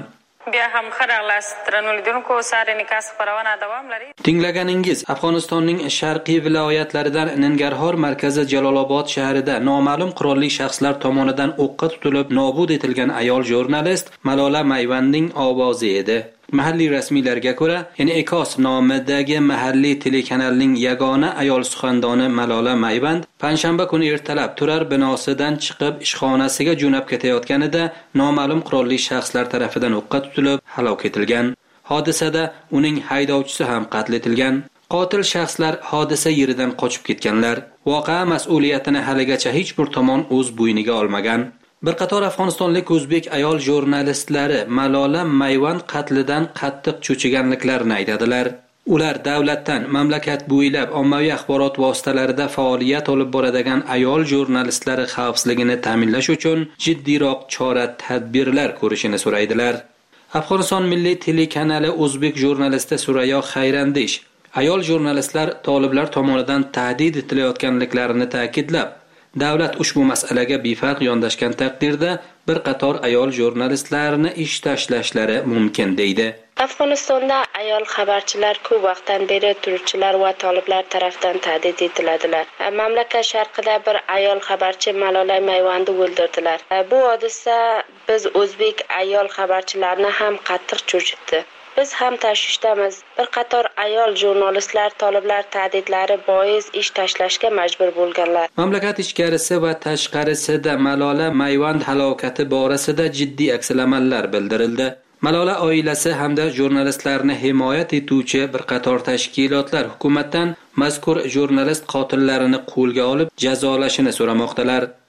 Tinglaganingiz Afg'onistonning sharqiy viloyatlaridan Nangarhor markazi Jalolobod shahrida noma'lum qurolli shaxslar tomonidan o'qqa tutilib nobud etilgan ayol jurnalist Malola Mayvandning ovozi edi. Mahalliy rasmiylarga ko'ra, Ekos nomidagi mahalliy telekanalning yagona ayol suxandoni Malola Mayvand panshanba kuni ertalab turar binosidan chiqib ishxonasiga jo'nab ketayotganida noma'lum qurolli shaxslar tomonidan o'qqa tutilib halok etilgan. Hodisada uning haydovchisi ham qatl etilgan. Qotil shaxslar hodisa yeridan qochib ketganlar. Voqea mas'uliyatini haligacha hech bir tomon o'z bo'yniga olmagan. Bir qator afg'onistonlik o'zbek ayol jurnalistlari Malola Mayvand qatlidan qattiq cho'chiganliklarini aytadilar. Ular davlatdan mamlakat bo'ylab ommaviy axborot vositalarida faoliyat olib boradigan ayol jurnalistlari xavfsizligini ta'minlash uchun jiddiyroq chora-tadbirlar ko'rishini so'raydilar. Afg'oniston milliy telekanali o'zbek jurnalisti Surayo Xayrandish ayol jurnalistlar toliblar tomonidan tahdid etilayotganliklarini ta'kidlab, davlat ushbu masalaga befarq yondashgan taqdirda bir qator ayol jurnalistlarni ish tashlashlari mumkin deydi. Afg'onistonda ayol xabarchilar ko'p vaqtdan beri turuvchilar va toliblar tomonidan tahdid etiladilar. Mamlakat sharqida bir ayol xabarchi Malola Mayvandni o'ldirdilar. Bu hodisa biz o'zbek ayol xabarchilarni ham qattiq cho'chitdi. Biz ham tashvishdamiz. Bir qator ayol jurnalistlar toliblar tahdidlari bois ish tashlashga majbur bo'lganlar. Mamlakat ichkarisi va tashqarisida Malola Mayvand halokati borasida jiddiy aksilamanlar bildirildi. Malola oilasi hamda jurnalistlarni himoyat etuvchi bir qator tashkilotlar hukumatdan mazkur jurnalist qotillarini qo'lga olib jazolashini so'ramoqdalar.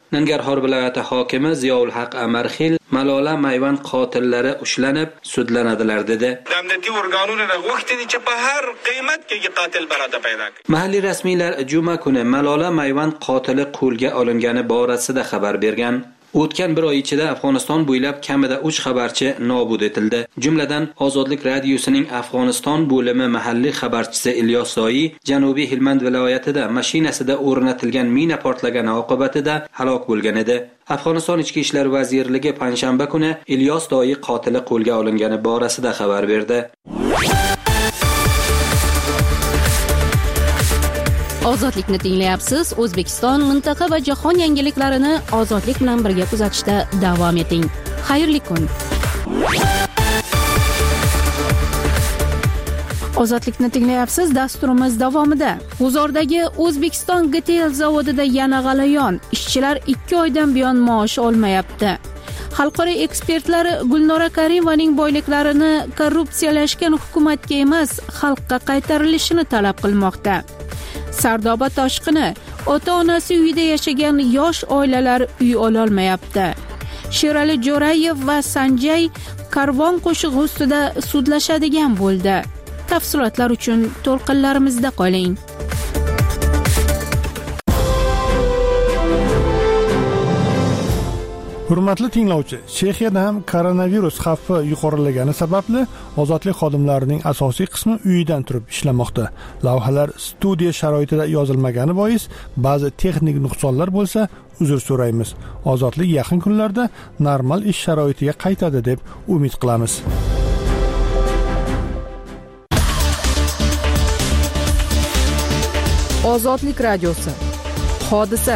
Nangarhor viloyati hokimi Ziyoulhaq Amarxil Malola Mayvand qotillari ushlanib sudlanadilar dedi. Mahalliy rasmiylar juma kuni Malola Mayvand qotili qo'lga olingani borasida xabar bergan. O'tgan bir oy ichida Afg'oniston bo'ylab kamida 3 xabarchi nobud etildi. Jumladan Ozodlik radiosining Afg'oniston bo'limi mahalliy xabarchisi Ilyos Zoyi Janubiy Hilmand viloyatida mashinasida o'rnatilgan mina portlagani oqibatida halok bo'lgan edi. Afg'oniston Ichki ishlar vazirligi panshanba kuni Ilyos Zoyi qotili qo'lga olingani borasida xabar berdi. Ozodlikni tinglayapsiz. O'zbekiston, mintaqa va jahon yangiliklarini ozodlik bilan birga kuzatishda davom eting. Xayrli kun. Ozodlikni tinglayapsiz. Dasturimiz davomida G'uzordagi O'zbekiston GTL zavodida yana g'alayon. Ishchilar 2 oydan buyon maosh olmayapti. Xalqaro ekspertlar Gulnora Karimovaning boyliklarini korrupsiyalashgan hukumatga emas, xalqqa qaytarilishini talab qilmoqda. Sardoba toshqini, ota-onasi uyida yashagan yosh oilalar uy ololmayapti. Sherali Jo'rayev va Sanjay karvon qo'shig'i ustida sudlashadigan bo'ldi. Tafsilotlar uchun to'lqinlarimizda qoling. Hurmatli tinglovchi, Chexiyada ham koronavirus xavfi yuqorilagani sababli ozodlik xodimlarining asosiy qismi uyidan turib ishlamoqda. Lavhalar studiya sharoitida yozilmagani bois ba'zi texnik nuqsonlar bo'lsa, uzr so'raymiz. Ozodlik yaqin kunlarda normal ish sharoitiga qaytadi deb umid qilamiz. Ozodlik radiosi. Hodisa.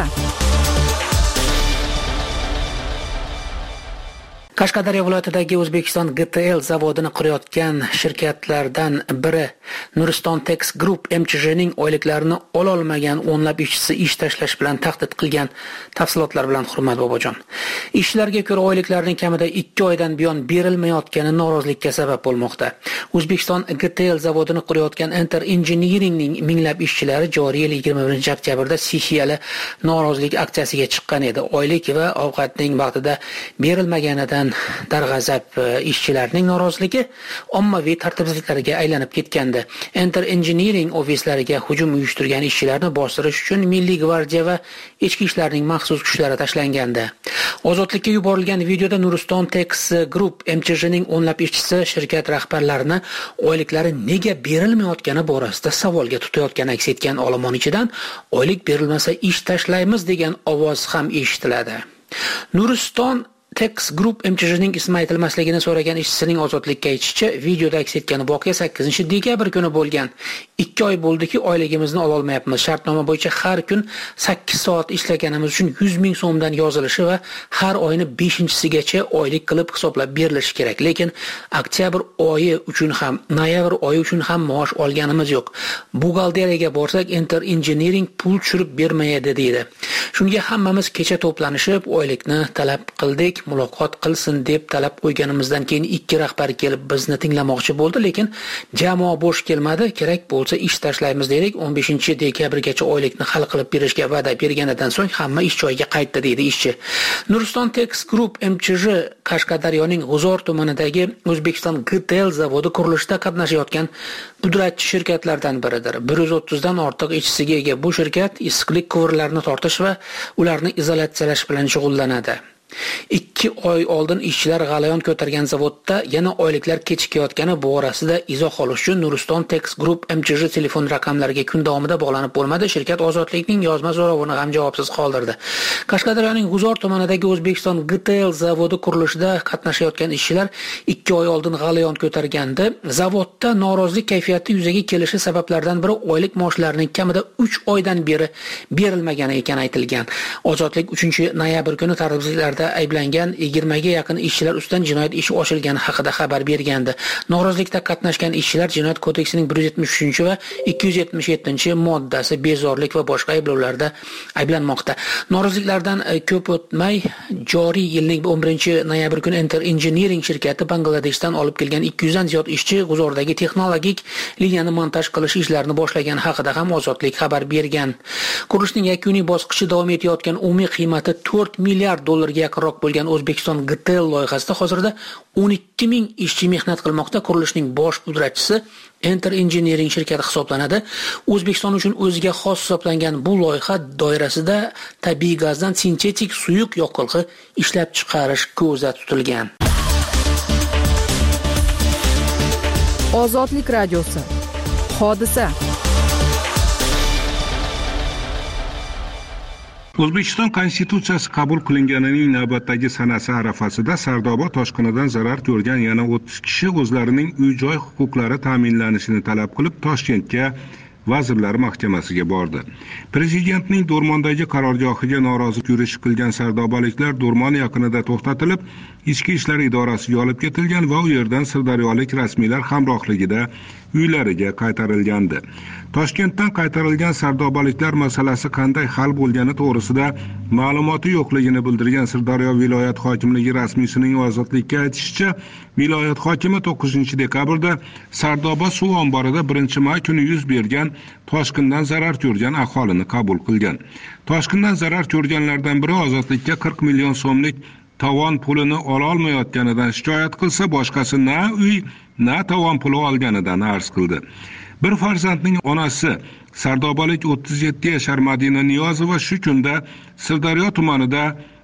Qashqadaryo viloyatidagi O'zbekiston GTL zavodini qurayotgan shirkatlardan biri Nuriston Tex Group MCH'ning oyliklarini ololmagan o'nlab ishchisi ish tashlash bilan tahdid qilgan. Tafsilotlar bilan Hurmat Bobojon. Ishchilarga ko'ra oyliklarning kamida 2 oydan buyon berilmayotgani norozilikka sabab bo'lmoqda. O'zbekiston GTL zavodini qurayotgan Enter Engineeringning minglab ishchilari joriy yil 21-oktyabrda sessiyali norozilik aksiyasiga chiqqan edi. Oylik va ovqatning vaqtida berilmaganidan darg'azab ishchilarning noroziligi ommaviy tartibsizliklarga aylanib ketgandi. Enter Engineering ofislariga hujum uyushtirgan ishchilarni bostirish uchun Milliy gvardiya va ichki ishlarning maxsus kuchlari tashlangandi. Ozodlikka yuborilgan videoda Nuriston Tex Group MCH'ning o'nlab ishchisi shirkat rahbarlarini oyliklari nega berilmayotgani borasida savolga tutayotgani aks etgan. Olomon ichidan oylik berilmasa ish tashlaymiz degan ovoz ham eshitiladi. Nuriston Tex Group MCH'ning ismi aytilmasligini so'ragan ishchisining ozodlikka aytishicha, videoda aks etgan voqea 8-dekabr kuni bo'lgan. 2 oy bo'ldiki, oyligimizni ola olmayapmiz. Shartnoma bo'yicha har kun 8 soat ishlaganimiz uchun 100 ming so'mdan yozilishi va har oyni 5-sigacha oylik qilib hisoblab berilishi kerak. Lekin oktyabr oyi uchun ham, noyabr oyi uchun ham maosh olganimiz yo'q. Buxgalteriyaga borsak, Enter Engineering pul tushirib bermaydi deydi. Shunga hammamiz kecha to'planishib, oylikni talab qildik. Muloqot qilsin deb talab qo'yganimizdan keyin 2 rahbar kelib bizni tinglamoqchi bo'ldi, lekin jamoa bo'sh kelmadi. Kerak bo'lsa ish tashlaymiz dedik. 15-dekabrgacha oylikni hal qilib berishga va'da berganidan so'ng hamma ish joyiga qaytdi deydi ishchi. Nuriston Tex Group MCH Qashqadaryoning G'uzor tumanidagi O'zbekiston GTL zavodi qurilishida qatnashayotgan pudratchi shirkatlardan biridir. 130 dan ortiq ishchisiga ega bu shirkat issiqlik quvurlarini tortish va ularni izolyatsiyalash bilan shug'ullanadi. 2 oy oldin ishchilar g'alayon ko'targan zavodda yana oyliklar kechikayotgani borasida izoh olish uchun Nuriston Tex Group MCH telefon raqamlariga kun davomida bog'lanib bo'lmadi. Shirkat ozodlikning yozma so'rovini ham javobsiz qoldirdi. Qashqadaryoning G'uzor tumanidagi O'zbekiston GTL zavodi qurilishida qatnashayotgan ishchilar 2 oy oldin g'alayon ko'targandi. Zavodda norozilik kayfiyati yuzaga kelishi sabablaridan biri oylik maoshlarining kamida 3 oydan beri berilmagani ekani aytilgan. Ozodlik 3-noyabr kuni tartibsizliklarda ayblangan qilingan 20 ga yaqin ishchilar ustidan jinoyat ishi ochilgani haqida xabar bergandi. Norozilikda qatnashgan ishchilar Jinoyat kodeksining 173 va 277-moddasi bezorilik va boshqa ayblovlarda ayblanmoqda. Noroziliklardan ko'p o'tmay joriy yilning 11-noyabr kuni Enter Engineering shirkati Bangladeshdan olib kelgan 200 dan ziyod ishchi G'uzordagi texnologik liniyani montaj qilish ishlarini boshlagan haqida ham Ozodlik xabar bergan. Qurilishning yakuniy bosqichi davom etayotgan umumiy qiymati 4 milliard dollarga yaqinroq bo'lgan O'zbekiston GTL loyihasida hozirda 12 ming ishchi mehnat qilmoqda. Qurilishning bosh pudratchisi Enter Engineering shirkati hisoblanadi. O'zbekiston uchun o'ziga xos hisoblangan bu loyiha doirasida tabiiy gazdan sintetik suyuq yoqilg'i ishlab chiqarish ko'zda tutilgan. Ozodlik radiosi. Hodisa. O'zbekiston Konstitutsiyasi qabul qilinganining navbatdagi sanasi arafasida Sardoba toshqinidan zarar ko'rgan yana 30 kishi o'zlarining uy-joy huquqlari ta'minlanishini talab qilib Toshkentga Vazirlar Mahkamasiga bordi. Prezidentning Do'rmondagi qarorgohiga norozilik yurishi qilgan sardobaliklar Do'rmon yaqinida to'xtatilib, Ichki ishlar idorasiga olib ketilgan va u yerdan sirdaryolik rasmiylar hamrohligida uylariga qaytarilgandi. Toshkentdan qaytarilgan sardobaliklar masalasi qanday hal bo'lgani to'g'risida ma'lumoti yo'qligini bildirgan Sirdaryo viloyat hokimligi rasmiysining Ozodlikka aytishicha, viloyat hokimi 9-dekabrda Sardoba suv omborida 1-may kuni yuz bergan toshqindan zarar ko'rgan aholini qabul qilgan. Toshqindan zarar ko'rganlardan biri Ozodlikka 40 million so'mlik tovon pulini ola olmayotganidan shikoyat qilsa, boshqasi na uy, na tovon puli olganidan arz qildi. Bir farzandning onasi Sardobalik 37 yashar Madina Niyozova shu kunda Sirdaryo tumanida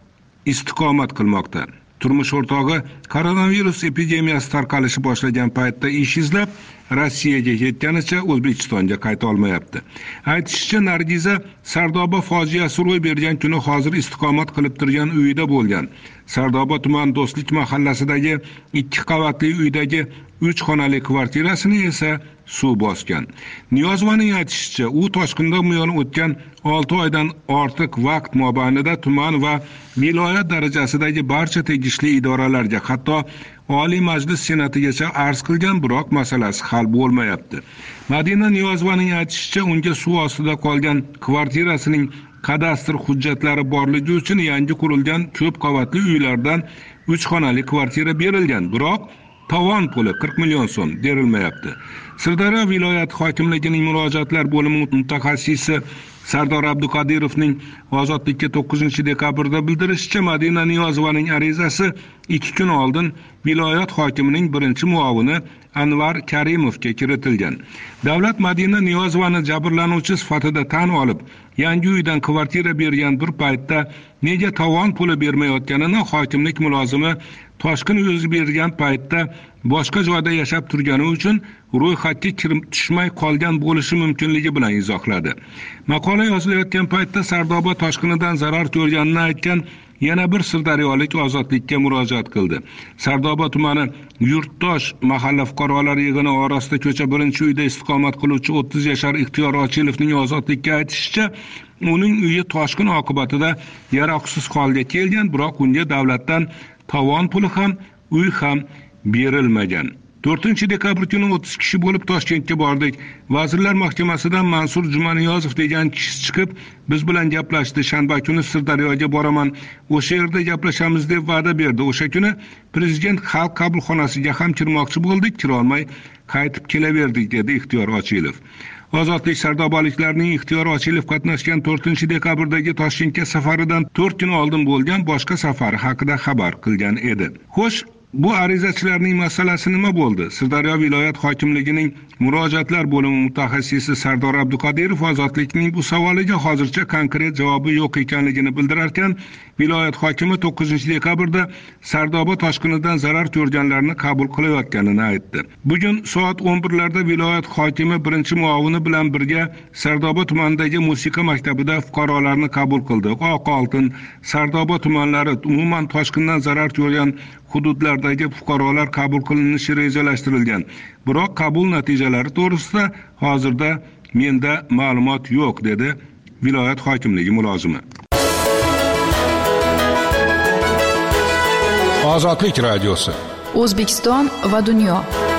istiqomat qilmoqda. Turmush o'rtog'i koronavirus epidemiyasi tarqalishi boshlagan paytda ish izlab Rossiyaga yetganicha O'zbekistonga qayta olmayapti. Aytishicha, Nargiza Sardoba fojiasi ro'y bergan kuni hozir istiqomat qilib turgan uyida bo'lgan. Sardoba tuman Do'stlik mahallasidagi 2 qavatli uydagi 3 xonali kvartirasini esa suv bosgan. Niyozovaning aytishicha, u toshqindan buyon o'tgan 6 oydan ortiq vaqt mobaynida tuman va viloyat darajasidagi barcha tegishli idoralarga, hatto Oliy Majlis Senatigacha arz qilgan, biroq masalasi hal bo'lmayapti. Madina Niyozovaning aytishicha, unga suv ostida qolgan kvartirasining kadastr hujjatlari borligi uchun yangi qurilgan ko'p qavatli uylardan 3 xonali kvartira berilgan, biroq tovon puli 40 million so'm berilmayapti. Sirdaryo viloyat hokimligining murojaatlar bo'limi mutaxassisi Sardor Abduqadirovning Ozodlikka 9-dekabrda bildirishicha, Madina Niyozovaning arizasi 2 kun oldin viloyat hokimining birinchi muavini Anvar Karimovga kiritilgan. Davlat Madina Niyozovani jabrlanuvchi sifatida tan olib, yangi uydan kvartira bergan bir paytda nega tovon puli bermayotganini hokimlik mulozimi toshqin yuz bergan paytda boshqa joyda yashab turgani uchun ro'yxatga kirib tushmay qolgan bo'lishi mumkinligi bilan izohladi. Maqola yozilayotgan paytda Sardoba toshqinidan zarar ko'rganini aytgan yana bir sirdaryolik Ozodlikka murojaat qildi. Sardoba tumani Yurtdosh mahalla fuqarolar yig'ini orasida ko'cha 1-uyda istiqomat qiluvchi 30 yashar Ixtiyor Ochilovning Ozodlikka aytishicha, uning uyi toshqin oqibatida yaroqsiz holga kelgan, biroq unga davlatdan tovon puli ham, uy ham berilmagan. 4-dekabr kuni 30 kishi bo'lib Toshkentga bordik. Vazirlar Mahkamasidan Mansur Jumaniyozov degan kishi chiqib, biz bilan gaplashdi. Shanba kuni Sirdaryoga boraman, o'sha yerda gaplashamiz deb va'da berdi. O'sha kuni prezident xalq qabulxonasiga ham kirmoqchi bo'ldik, kira olmay qaytib kelaverdik, dedi Ixtiyor Ochilov. Ozodlik sardobaliklarning Ixtiyor Ochilov qatnashgan 4-dekabrdagi Toshkentga safaridan 4 kun oldin bo'lgan boshqa safari haqida xabar qilgan edi. Xo'sh, bu arizachilarning masalasi nima bo'ldi? Sirdaryo viloyat hokimligining murojaatlar bo'limi mutaxassisi Sardor Abduqadirov Ozodlikning bu savoliga hozircha konkret javobi yo'q ekanligini bildirarkan, viloyat hokimi 9-dekabrda Sardoba toshqinidan zarar ko'rganlarni qabul qilayotganini aytdi. Bugun soat 11larda viloyat hokimi birinchi muavini bilan birga Sardoba tumanidagi musiqa maktabida fuqarolarni qabul qildi. Oqoltin, Sardoba tumanlari umuman toshqindan zarar ko'rgan hududlardagi fuqarolar qabul qilinishi rejalashtirilgan. Biroq qabul natijalari to'g'risida hozirda menda ma'lumot yo'q, dedi viloyat hokimligi mulozimi. Ozodlik radiosi. O'zbekiston va dunyo.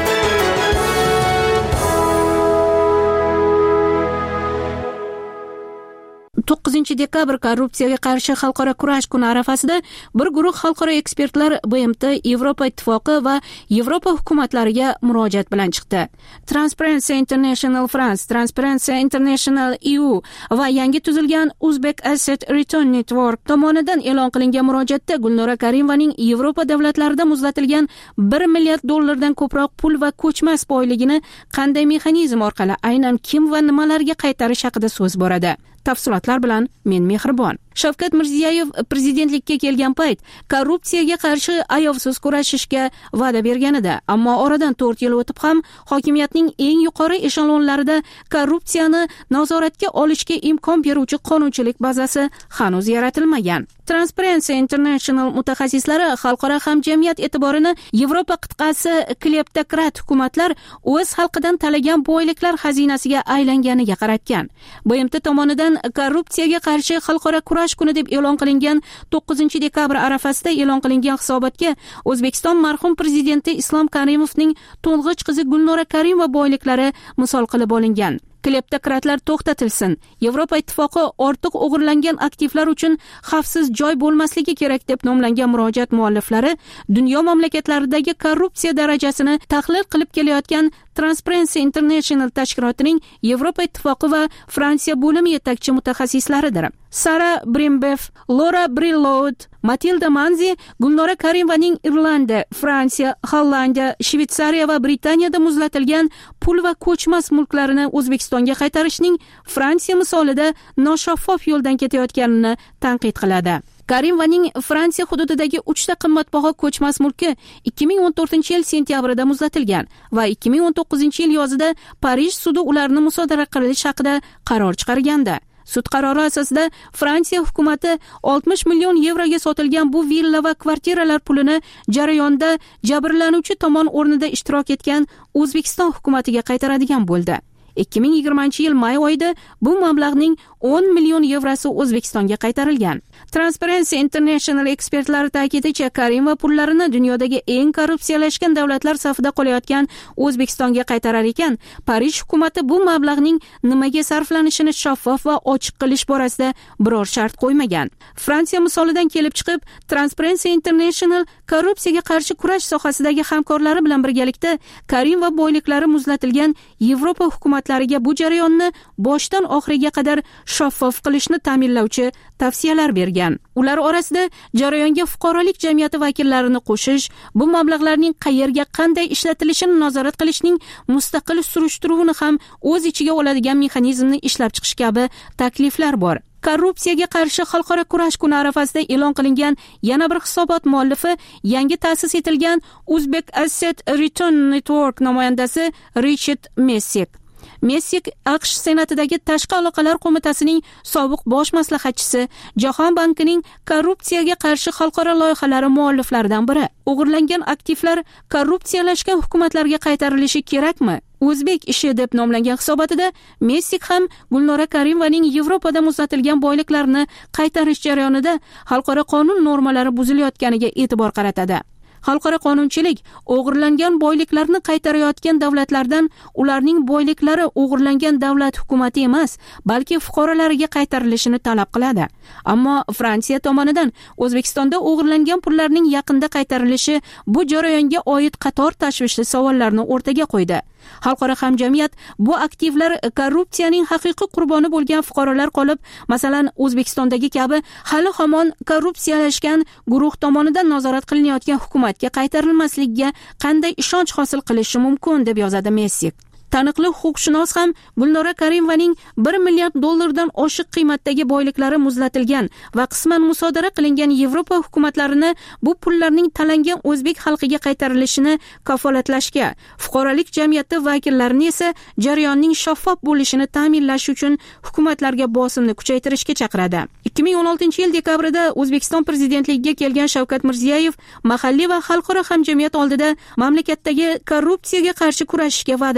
9 dekabr korrupsiyaga qarshi xalqaro kurash kuni arafasida bir guruh xalqaro ekspertlar BMT, Yevropa ittifoqi va Yevropa hukumatlariga murojaat bilan chiqdi. Transparency International France, Transparency International EU va yangi tuzilgan Uzbek Asset Return Network tomonidan e'lon qilingan murojaatda Gulnora Karimovaning Yevropa davlatlarida muzlatilgan $1 milliard ko'proq pul va ko'chmas boyligini qanday mexanizm orqali aynan kim va nimalarga qaytarish haqida so'z boradi. Tafsilotlar bilan men Mehribon. Shavkat Mirziyoyev prezidentlikka kelgan payt korrupsiyaga qarshi ayovsiz kurashishga va'da berganida, ammo oradan 4 yil o'tib ham hokimiyatning eng yuqori eshelonlarida korrupsiyani nazoratga olishga imkon beruvchi qonunchilik bazasi hanuz yaratilmagan. Transparency International mutaxassislari xalqaro hamjamiyat e'tiborini Yevropa qit'asi kleptokrat hukumatlar o'z xalqidan talagan boyliklar xazinasiga aylanganiga qaratgan. BMT tomonidan korrupsiyaga qarshi xalqaro kurash kuni deb e'lon qilingan 9 dekabr arafasida e'lon qilingan hisobotga O'zbekiston marhum prezidenti Islom Karimovning to'ng'ich qizi Gulnora Karimova boyliklari misol qilib olingan. Kleptokratlar to'xtatilsin. Yevropa ittifoqi ortiq o'g'irlangan aktivlar uchun xavfsiz joy bo'lmasligi kerak deb nomlangan murojaat mualliflari dunyo mamlakatlaridagi korrupsiya darajasini tahlil qilib kelayotgan Transparency International tashkilotining Yevropa ittifoqi va Fransiya bo'limi yetakchi mutaxassislaridir. Sara Brimbev, Laura Brilloud, Matilda Manzi Gulnora Karimovaning Irlandiya, Fransiya, Hollandiya, Shvetsariya va Britaniyada muzlatilgan pul va ko'chmas mulklarini O'zbekistonga qaytarishning Fransiya misolida noshaffof yo'ldan ketayotganini tanqid qiladi. Karimovaning Fransiya hududidagi 3 ta qimmatbaho ko'chmas mulki 2014-yil sentyabrida muzlatilgan va 2019-yil yozida Parij sudi ularni musodara qilish haqida qaror chiqargandi. Sud qarori asosida Fransiya hukumati 60 million yevroga sotilgan bu villa va kvartiralar pulini jarayonda jabrlanuvchi tomon o'rnida ishtirok etgan O'zbekiston hukumatiga qaytaradigan bo'ldi. 2020-yil may oyida bu mablag'ning 10 million yevrosi O'zbekistonga qaytarilgan. Transparency International ekspertlari ta'kidicha Karimova pullarini dunyodagi eng korrupsiyalashgan davlatlar safida qolayotgan O'zbekistonga qaytarar ekan, Parij hukumati bu mablag'ning nimaga sarflanishini shaffof va ochiq qilish borasida biror shart qo'ymagan. Fransiya misolidan kelib chiqib, Transparency International korrupsiyaga qarshi kurash sohasidagi hamkorlari bilan birgalikda Karimova boyliklari muzlatilgan Yevropa hukumatlariga bu jarayonni boshdan oxiriga qadar shaffof qilishni ta'minlovchi tavsiyalar bergan. Ular orasida jarayonga fuqarolik jamiyati vakillarini qo'shish, bu mablag'larning qayerga qanday ishlatilishini nazorat qilishning mustaqil surishtiruvini ham o'z ichiga oladigan mexanizmni ishlab chiqish kabi takliflar bor. Korrupsiyaga qarshi xalqaro kurash kuni arafasida e'lon qilingan yana bir hisobot muallifi yangi ta'sis etilgan Uzbek Asset Return Network namoyandasi Richard Messik. Messik AQSh senatidagi tashqi aloqalar qo'mitasining sobiq bosh maslahatchisi, Jahon bankining korrupsiyaga qarshi xalqaro loyihalari mualliflaridan biri. O'g'irlangan aktivlar korrupsiyalashgan hukumatlarga qaytarilishi kerakmi? O'zbek ishi deb nomlangan hisobotida Messik ham Gulnora Karimovaning Yevropada muzlatilgan boyliklarini qaytarish jarayonida xalqaro qonun normalari buzilayotganiga e'tibor qaratadi. Xalqaro qonunchilik o'g'irlangan boyliklarni qaytarayotgan davlatlardan ularning boyliklari o'g'irlangan davlat hukumati emas, balki fuqarolariga qaytarilishini talab qiladi. Ammo Fransiya tomonidan O'zbekistonda o'g'irlangan pullarning yaqinda qaytarilishi bu jarayonga oid qator tashvishli savollarni o'rtaga qo'ydi. Xalqaro hamjamiyat bu aktivlar korrupsiyaning haqiqiy qurboni bo'lgan fuqarolar qolib, masalan, O'zbekistondagi kabi hali hamon korrupsiyalashgan guruh tomonidan nazorat qilinayotgan hukumatga qaytarilmasligiga qanday ishonch hosil qilishi mumkin deb yozadi Messik. Taniqli huquqshunos ham Gulnora Karimovaning $1 milliard oshiq qiymatdagi boyliklari muzlatilgan va qisman musodara qilingan Yevropa hukumatlarini bu pullarning talangan o'zbek xalqiga qaytarilishini kafolatlashga, fuqarolik jamiyati vakillarini esa jarayonning shaffof bo'lishini ta'minlash uchun hukumatlarga bosimni kuchaytirishga chaqiradi. 2016-yil dekabrida O'zbekiston prezidentligiga kelgan Shavkat Mirziyoyev mahalliy va xalqaro hamjamiyat oldida mamlakatdagi korrupsiyaga qarshi kurashishga va'da bergan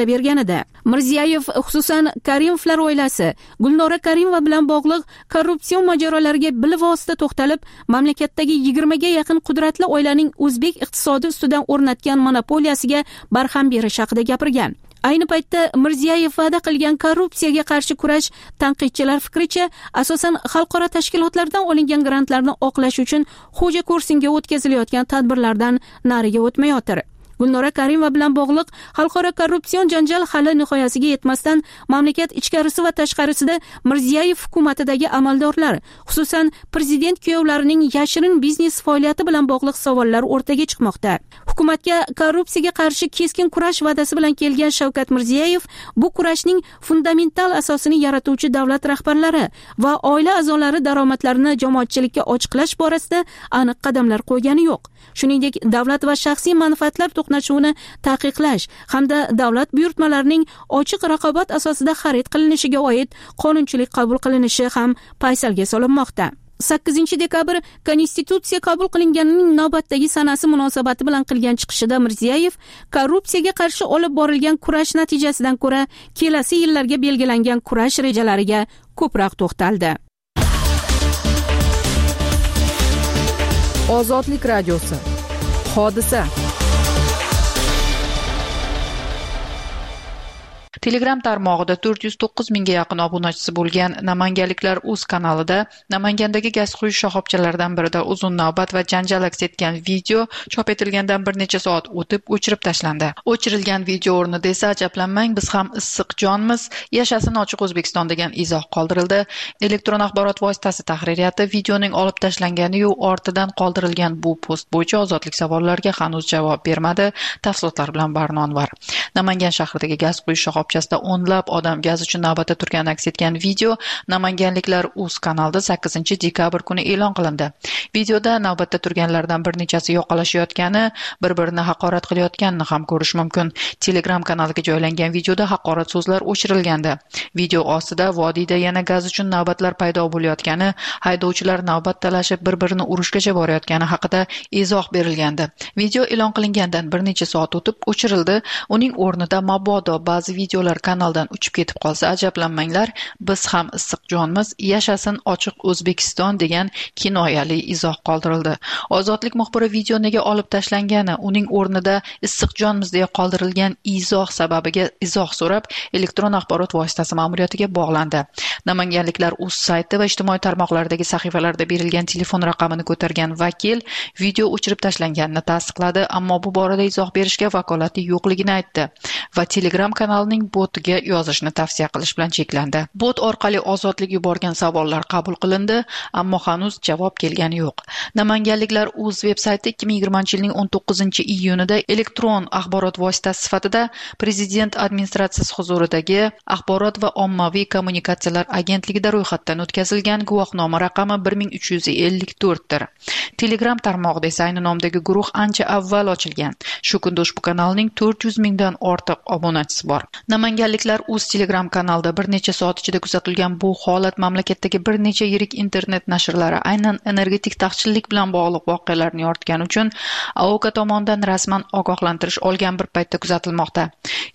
qiladi. Mirziyoyev xususan Karimovlar oilasi, Gulnora Karimova bilan bog'liq korrupsion mojarolariga bilvosita to'xtalib, mamlakatdagi 20 ga yaqin qudratli oilaning o'zbek iqtisodi ustidan o'rnatgan monopoliyasiga barham berish haqida gapirgan. Ayni paytda Mirziyoyev va'da qilgan korrupsiyaga qarshi kurash tanqidchilar fikricha asosan xalqaro tashkilotlardan olingan grantlarni oqlash uchun xo'ja ko'rsinga o'tkazilayotgan tadbirlardan nariga o'tmayotir. Gulnora Karimova bilan bog'liq xalqaro korrupsion janjal hali nihoyasiga yetmasdan mamlakat ichkarisi va tashqarisida Mirziyoyev hukumatidagi amaldorlar, xususan prezident kuyovlarining yashirin biznes faoliyati bilan bog'liq savollar o'rtaga chiqmoqda. Hukumatga korrupsiyaga qarshi keskin kurash va'dasi bilan kelgan Shavkat Mirziyoyev bu kurashning fundamental asosini yaratuvchi davlat rahbarlari va oila a'zolari daromadlarini jamoatchilikka ochiqlash borasida aniq qadamlar qo'ygani yo'q. Shuningdek, davlat va shaxsiy manfaatlar to'qnashuvini taqiqlash hamda davlat buyurtmalarining ochiq raqobat asosida xarid qilinishiga oid qonunchilik qabul qilinishi ham paysalga solinmoqda. 8 dekabr Konstitutsiya qabul qilinganining navbatdagi sanasi munosabati bilan qilgan chiqishida Mirziyoyev korrupsiyaga qarshi olib borilgan kurash natijasidan ko'ra kelasi yillarga belgilangan kurash rejalariga ko'proq to'xtaldi. Ozodlik radiosi. Hodisa. Telegram tarmog'ida 409 mingga yaqin obunachisi bo'lgan Namanganliklar uz kanalida Namangandagi gaz quyish shoxobchalaridan birida uzun navbat va janjal aks etgan video chop etilgandan bir necha soat o'tib o'chirib tashlandi. O'chirilgan video o'rnida esa ajablanmang, biz ham issiq jonmiz, yashasin ochiq O'zbekiston degan izoh qoldirildi. Elektron axborot vositasi tahririyati videoning olib tashlangani-yu ortidan qoldirilgan bu post bo'yicha ozodlik savollariga hanuz javob bermadi. Tafsilotlar bilan Barnonvar. Namangan shahridagi gaz quyish shoxobchalari o'nlab odam gaz uchun navbatda turgani aks etgan video Namanganliklar uz kanalida 8 dekabr kuni e'lon qilindi. Videoda navbatda turganlardan bir nechasi yo'qolashayotgani, bir-birini haqorat qilayotganini ham ko'rish mumkin. Telegram kanaliga joylangan videoda haqorat so'zlar o'chirilgandi. Video ostida vodiyda yana gaz uchun navbatlar paydo bo'layotgani, haydovchilar navbat talashib bir-birini urushgacha borayotgani haqida izoh berilgandi. Video e'lon qilingandan bir necha soat o'tib o'chirildi. Uning o'rnida mabodo ba'zi videolar kanaldan uchib ketib qolsa ajablanmanglar, biz ham issiq jonmiz, yashasin ochiq O'zbekiston degan kinoyali izoh qoldirildi. Ozodlik muxbiri video nega olib tashlangani, uning o'rnida issiq jonmiz deya qoldirilgan izoh sababiga izoh so'rab elektron axborot vositasi ma'muriyatiga bog'landi. Namanganliklar uz sayti va ijtimoiy tarmoqlardagi sahifalarda berilgan telefon raqamini ko'targan vakil video o'chirib tashlanganini tasdiqladi, ammo bu borada izoh berishga vakolati yo'qligini aytdi va Telegram kanalining botiga yozishni tavsiya qilish bilan cheklandi. Bot orqali ozodlik yuborgan savollar qabul qilindi, ammo hanuz javob kelgani yo'q. Namanganliklar uz veb-sayti 2020-yilning 19-iyunida elektron axborot vositasi sifatida Prezident administratsiyasi huzuridagi Axborot va ommaviy kommunikatsiyalar agentligida ro'yxatdan o'tkazilgan guvohnoma raqami 1354 dir. Telegram tarmog'ida esa ayni nomdagi guruh ancha avval ochilgan. Shu kunda ushbu kanalning 400 mingdan ortiq obunachisi bor. Namanganliklar uz Telegram kanalida bir necha soat ichida kuzatilgan bu holat mamlakatdagi bir necha yirik internet nashrlari aynan energetik taqchillik bilan bog'liq voqealarni yoritgani uchun AOK tomonidan rasman ogohlantirish olgan bir paytda kuzatilmoqda.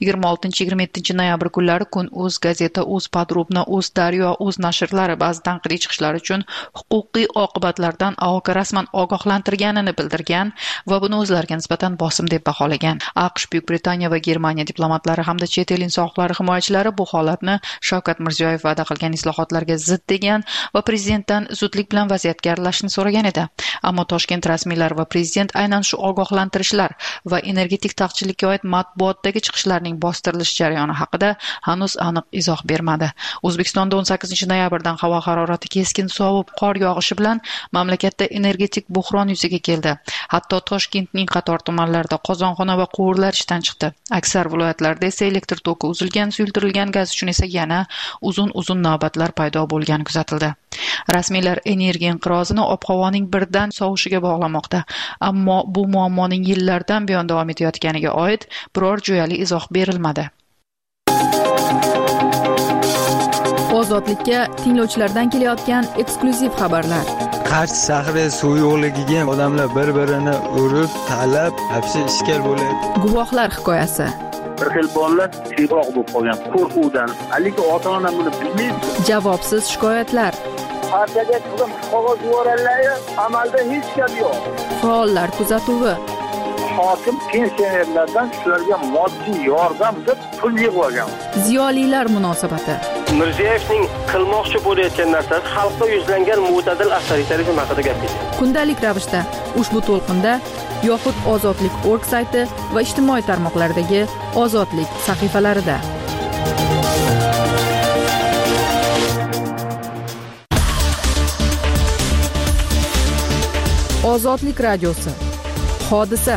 26-27 noyabr kunlari Kun uz gazeta, uz Podrobna, uz Daryo, uz nashrlari ba'zi tanqidiy chiqishlar uchun huquqiy oqibatlardan AOK rasman ogohlantirganini bildirgan va buni o'zlariga nisbatan bosim deb baholagan. AQSh, Buyuk Britaniya va Germaniya diplomatlari hamda chet el inson huquqlari himoyachilari bu holatni Shavkat Mirziyoyev va'da qilgan islohotlarga zid degan va prezidentdan zudlik bilan vaziyatga aralashishni so'ragan edi. Ammo Toshkent rasmiylari va prezident aynan shu ogohlantirishlar va energetik taqchillikka oid matbuotdagi chiqishlarning bostirilish jarayoni haqida hanuz aniq izoh bermadi. O'zbekistonda 18 noyabrdan havo harorati keskin sovib, qor yog'ishi bilan mamlakatda energetik buhron yuzaga keldi. Hatto Toshkentning qator tumanlarida qozonxona va quvurlar ishdan chiqdi. Aksar viloyatlarda esa elektr toki uzilgan, suyultirilgan gaz uchun esa yana uzun navbatlar paydo bo'lgani kuzatildi. Rasmiylar energiya inqirozini ob-havoning birdan sovishiga bog'lamoqda, ammo bu muammoning yillardan buyon davom etayotganiga oid biror jo'yali izoh berilmadi. Ozodlikka tinglovchilardan kelayotgan eksklyuziv xabarlar. Qarshi shahri suv yo'qligiga odamlar bir-birini urib, talab, hapsi ishkal bo'lyapti. Guvohlar hikoyasi. bir xil bolalar tiyroq bo'lib qolgan qo'rquvdan. Lekin ota-ona buni bilmaydi. Javobsiz shikoyatlar. Partiyaga turgan qog'oz yuborganlar, amalda hech gap yo'q. Faollar kuzatuvi. Hokim pensionerlardan shularga moddiy yordam deb pul yig'ib olgan. Ziyolilar munosabati. Mirziyoyevning qilmoqchi bo'layotgan narsasi xalqqa yuzlangan mo'tadil avtoritarizm haqida gapirdi. Kundalik ravishda ushbu to'lqinda yoxud Ozodlik.org sayti va ijtimoiy tarmoqlardagi Ozodlik sahifalarida. Ozodlik radiosi. Hodisa.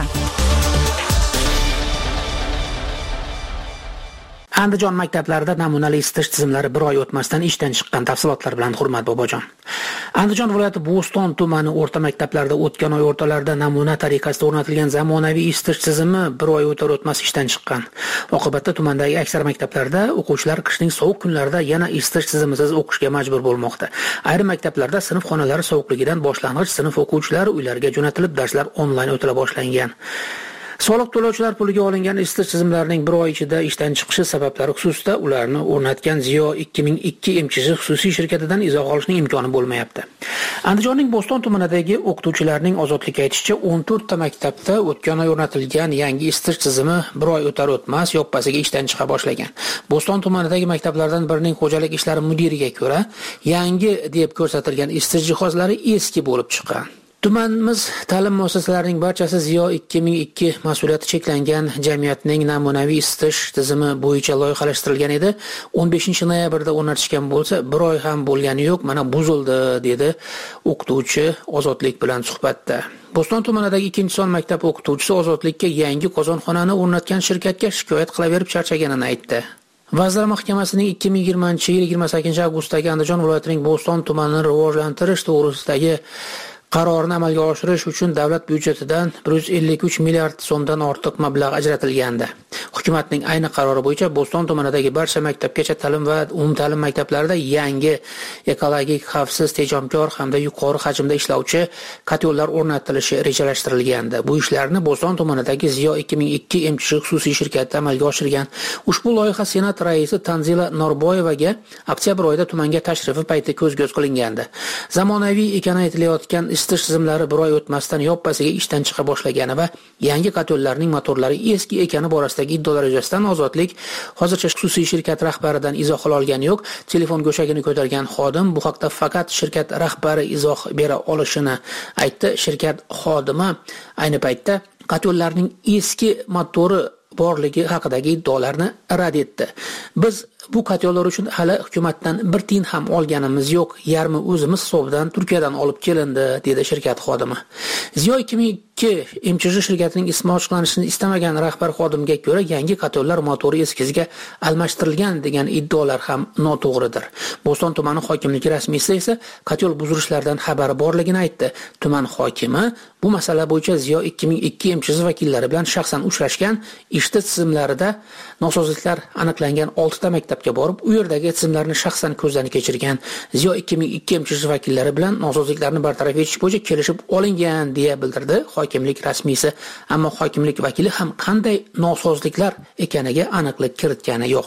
Andijon maktablarida namunali isitish tizimlari bir oy o'tmasdan ishdan chiqqan. Tafsilotlar bilan Hurmat Bobojon. Andijon viloyati Bo'ston tumani o'rta maktablarida o'tgan oy o'rtalarida namuna tariqasida o'rnatilgan zamonaviy isitish tizimi bir oy o'tar-o'tmas ishdan chiqqan. Oqibatda tumandagi aksar maktablarda o'quvchilar qishning sovuq kunlarida yana isitish tizimisiz o'qishga majbur bo'lmoqda. Ayrim maktablarda sinf xonalari sovuqligidan boshlang'ich sinf o'quvchilari uylariga jo'natilib, darslar onlayn o'tila boshlangan. Soliq to'lovchilar puliga olingan isitish tizimlarining bir oy ichida ishdan chiqishi sabablari xususida ularni o'rnatgan Ziyo 2002 MChJ xususiy shirkatidan izoh olishning imkoni bo'lmayapti. Andijonning Bo'ston tumanidagi o'qituvchilarning ozodlik aytishicha 14 ta maktabda o'tgan oy o'rnatilgan yangi isitish tizimi bir oy o'tar-o'tmas yoppasiga ishdan chiqa boshlagan. Bo'ston tumanidagi maktablardan birining xo'jalik ishlari mudiriga ko'ra, yangi deb ko'rsatilgan isitish jihozlari eski bo'lib chiqqan. Tumanimiz ta'lim muassasalarining barchasi Ziyo 2002 mas'uliyati cheklangan jamiyatning namunaviy isitish tizimi bo'yicha loyihalashtirilgan edi. 15 noyabrda o'rnatishgan bo'lsa, bir oy ham bo'lgani yo'q, mana buzildi, dedi o'qituvchi Ozodlik bilan suhbatda. Bo'ston tumanidagi 2-son maktab o'qituvchisi Ozodlikka yangi qozonxonani o'rnatgan shirkatga shikoyat qilaverib charchaganini aytdi. Vazirlar Mahkamasining 2020-yil 28 avgustdagi Andijon viloyatining Bo'ston tumanini rivojlantirish to'g'risidagi qarorini amalga oshirish uchun davlat byudjetidan 153 milliard so'mdan ortiq mablag' ajratilgandi. Hukumatning ayni qarori bo'yicha Bo'ston tumanidagi barcha maktabgacha ta'lim va umumta'lim maktablarida yangi ekologik, xavfsiz, tejamkor hamda yuqori hajmda ishlovchi kotellar o'rnatilishi rejalashtirilgandi. Bu ishlarni Bo'ston tumanidagi Ziyo 2002 MChJ xususiy shirkati amalga oshirgan. Ushbu loyiha Senat raisi Tanzila Norboyevaga oktyabr oyida tumanga tashrifi payti ko'z-ko'z qilingandi. Zamonaviy ekani aytilayotgan isitish tizimlari bir oy o'tmasdan yoppasiga ishdan chiqa boshlagani va yangi kotellarning motorlari eski ekani borasidagi iddaolar yuzasidan Ozodlik hozircha xususiy shirkat rahbaridan izoh olgani yo'q. Telefon go'shagini ko'targan xodim bu haqda faqat shirkat rahbari izoh bera olishini aytdi. Shirkat xodimi ayni paytda kotellarning eski motori borligi haqidagi iddaolarni rad etdi. Biz bu kotellar uchun hali hukumatdan bir tiyin ham olganimiz yo'q. Yarmi o'zimiz hisobidan Turkiyadan olib kelindi, dedi shirkat xodimi. Ziyo 2002 MChJ shirkatining ismi ochiqlanishini istamagan rahbar xodimga ko'ra, yangi kotellar motori eskisiga almashtirilgan degan iddaolar ham noto'g'ridir. Bo'ston tumani hokimligi rasmiysi esa kotel buzilishlaridan xabari borligini aytdi. Tuman hokimi bu masala bo'yicha Ziyo 2002 MChJ vakillari bilan shaxsan uchrashgan, isitish tizimlarida nosozliklar aniqlangan 6 ta maktabga borib, u yerdagi tizimlarni shaxsan ko'zdan kechirgan. Ziyo 2002 MChJ vakillari bilan nosozliklarni bartaraf etish bo'yicha kelishib olingan, deya bildirdi hokimlik rasmiysi. Ammo hokimlik vakili ham qanday nosozliklar ekaniga aniqlik kiritgani yo'q.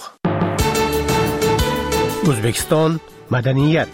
O'zbekiston madaniyat.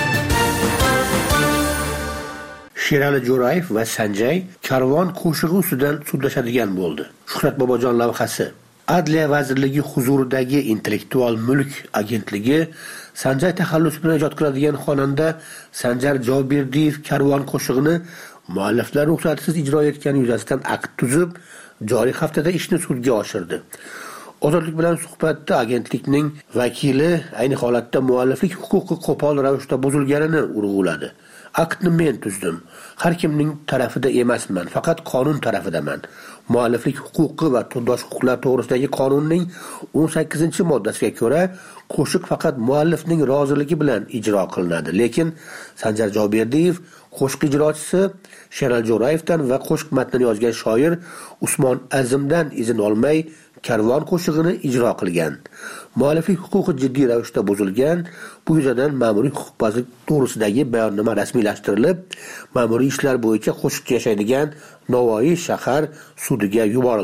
Sherali Jo'rayev va Sanjay karvon qo'shig'i ustidan sudlashadigan bo'ldi. Shuhrat Bobojon lavhasi. Adliya vazirligi huzuridagi Intellektual mulk agentligi Sanjay taxallusi bilan ijod qiladigan xonanda Sanjar Javoberdiyev karvon qo'shig'ini mualliflar ruxsatisiz ijro etgani yuzasidan akt tuzib, joriy haftada ishni sudga oshirdi. Ozodlik bilan suhbatda agentlikning vakili ayni holatda mualliflik huquqi qo'pol ravishda buzilganini urg'uladi. Aktni men tuzdim. Har kimning tarafida emasman, faqat qonun tarafidaman. Mualliflik huquqi va turdosh huquqlar to'g'risidagi qonunning 18-moddasiga ko'ra qo'shiq faqat muallifning roziligi bilan ijro qilinadi. Lekin Sanjar Javoberdiyev qo'shiq ijrochisi Sherali Jo'rayevdan va qo'shiq matnini yozgan shoir Usmon Azimdan izn olmay karvon qo'shig'ini ijro qilgan. Mualliflik huquqi jiddiy ravishda buzilgan. Bu yuzasidan ma'muriy huquqbozlik to'g'risidagi bayonnoma rasmiylashtirilib, ma'muriy ishlar bo'yicha qo'shiqchi yashaydigan Navoiy shahar sudiga yuborildi.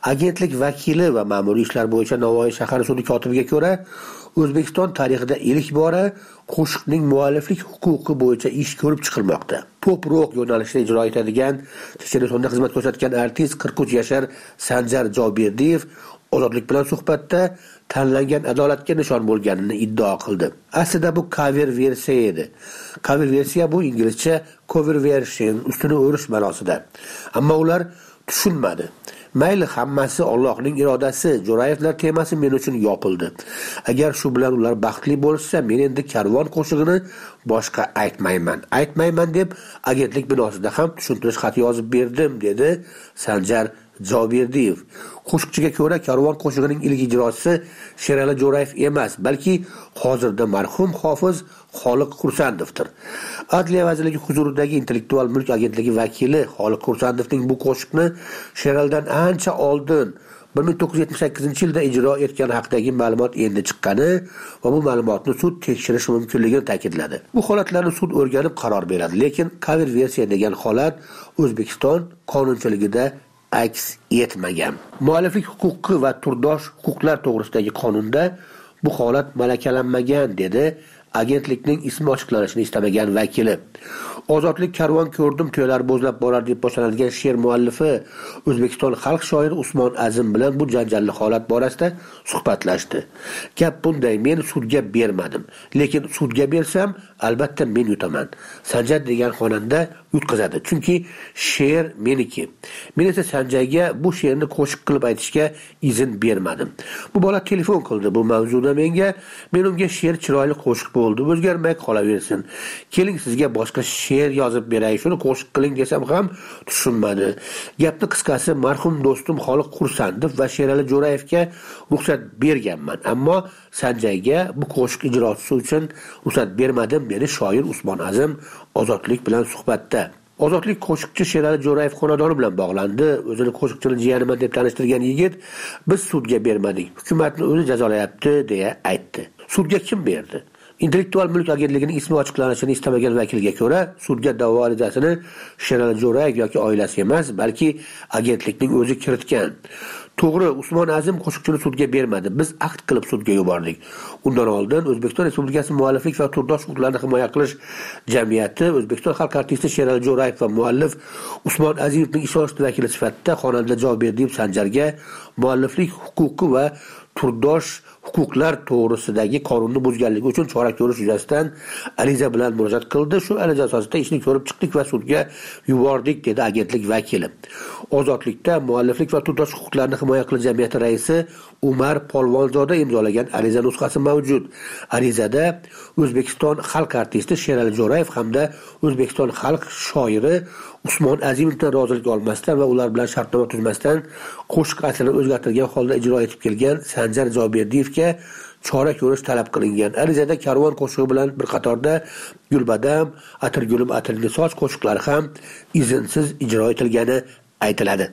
Agentlik vakili va ma'muriy ishlar bo'yicha Navoiy shahar sudi kotibiga ko'ra, O'zbekiston tarixida ilk bora qo'shiqning mualliflik huquqi bo'yicha ish ko'rib chiqilmoqda. Pop rock yo'nalishida ijro etadigan, Chechenistonda xizmat ko'rsatgan artist 43 yashar Sanjar Joberdiyev Ozodlik bilan suhbatda tanlangan adolatga nishon bo'lganini iddao qildi. Aslida bu cover versiya edi. Cover versiya bu inglizcha cover version, ustini o'rish ma'nosida. Ammo ular tushunmadi. Mayli, hammasi Allohning irodasi, Jo'rayevlar temasi men uchun yopildi. Agar shu bilan ular baxtli bo'lsa, men endi Karvon qo'shig'ini boshqa aytmayman deb agentlik binosida ham tushuntirish xati yozib berdim, dedi Sanjar Joberdiyev. Qo'shiqchiga ko'ra, Karvon qo'shig'ining ilk ijrochisi Sherali Jo'rayev emas, balki hozirda marhum hofiz Xoliq Xursandovdir. Adliya vazirligi huzuridagi Intellektual mulk agentligi vakili Xoliq Xursandovning bu qo'shiqni Sheralidan ancha oldin 1978-yilda ijro etgani haqidagi ma'lumot endi chiqqani va bu ma'lumotni sud tekshirishi mumkinligini ta'kidladi. Bu holatlarni sud o'rganib qaror beradi, lekin cover versiya degan holat O'zbekiston qonunchiligida aks etmagan. Mualliflik huquqi va turdosh huquqlar to'g'risidagi qonunda bu holat malakalanmagan, dedi agentlikning ismi ochiqlanishini istamagan vakili. Ozodlik karvon ko'rdim, to'ylar bo'zlab borar deb boshlanadigan she'r muallifi O'zbekiston xalq shoiri Usmon Azim bilan bu janjalli holat borasida suhbatlashdi. Gap bunday: men sudga bermadim, lekin sudga bersam albatta men yutaman. Sanjar degan xonanda yutqazadi, chunki she'r meniki. Men esa Sanjarga bu she'rni qo'shiq qilib aytishga izn bermadim. Bu bola telefon qildi bu mavzuda menga. Men unga she'r chiroyli qo'shiq bo'ldi, o'zgarmay qolaversin. Keling sizga boshqa she'r yozib beray, shuni qo'shiq qiling desam ham tushunmadi. Gapni qisqasi, marhum do'stim Xoliq Xursandov va Sherali Jo'rayevga ruxsat berganman, ammo Sanjarga bu qo'shiq ijrosi uchun ruxsat bermadim, dedi shoir Usmon Azim Ozodlik bilan suhbatda. Ozodlik qo'shiqchi Sherali Jo'rayev xonadoni bilan bog'landi. O'zini qo'shiqchini jiyaniman deb tanishtirgan yigit biz sudga bermadik, hukumatni o'zi jazolayapti deya aytdi. Sudga kim berdi? Intellektual mulk agentligining ismi ochiqlanishini istamagan vakilga ko'ra, sudga da'vo arizasini Sherali Jo'rayev yoki oilasi emas, balki agentlikning o'zi kiritgan. To'g'ri, Usmon Azim qo'shiqchini sudga bermadi. Biz aqd qilib sudga yubordik. Undan oldin O'zbekiston Respublikasi mualliflik va turdosh huquqlarini himoya qilish jamiyati O'zbekiston xalq artisti Sherali Jo'rayev va muallif Usmon Azimovning ishonchli vakili sifatida xonanda Joberdiyev Sanjarga mualliflik huquqi va turdosh huquqlar to'g'risidagi qonunni buzganligi uchun chora ko'rish yuzasidan ariza bilan murojaat qildi. Shu ariza asosida ishni ko'rib chiqdik va sudga yubordik, dedi agentlik vakili. Ozodlikda mualliflik va turdosh huquqlarini himoya qilish jamiyati raisi Umar Polvonzoda imzolagan ariza nusxasi mavjud. Arizada O'zbekiston xalq artisti Sherali Jo'rayev hamda O'zbekiston xalq shoiri Usmon Azimovdan rozilik olmasdan va ular bilan shartnoma tuzmasdan qo'shiq aslini o'zgartirgan holda ijro etib kelgan Sanjar Joberdiyevga chora ko'rish talab qilingan. Arizada Karvon qo'shig'i bilan bir qatorda Gulbadam, Atirgulim Atirni soch qo'shiqlari ham izinsiz ijro etilgani aytiladi.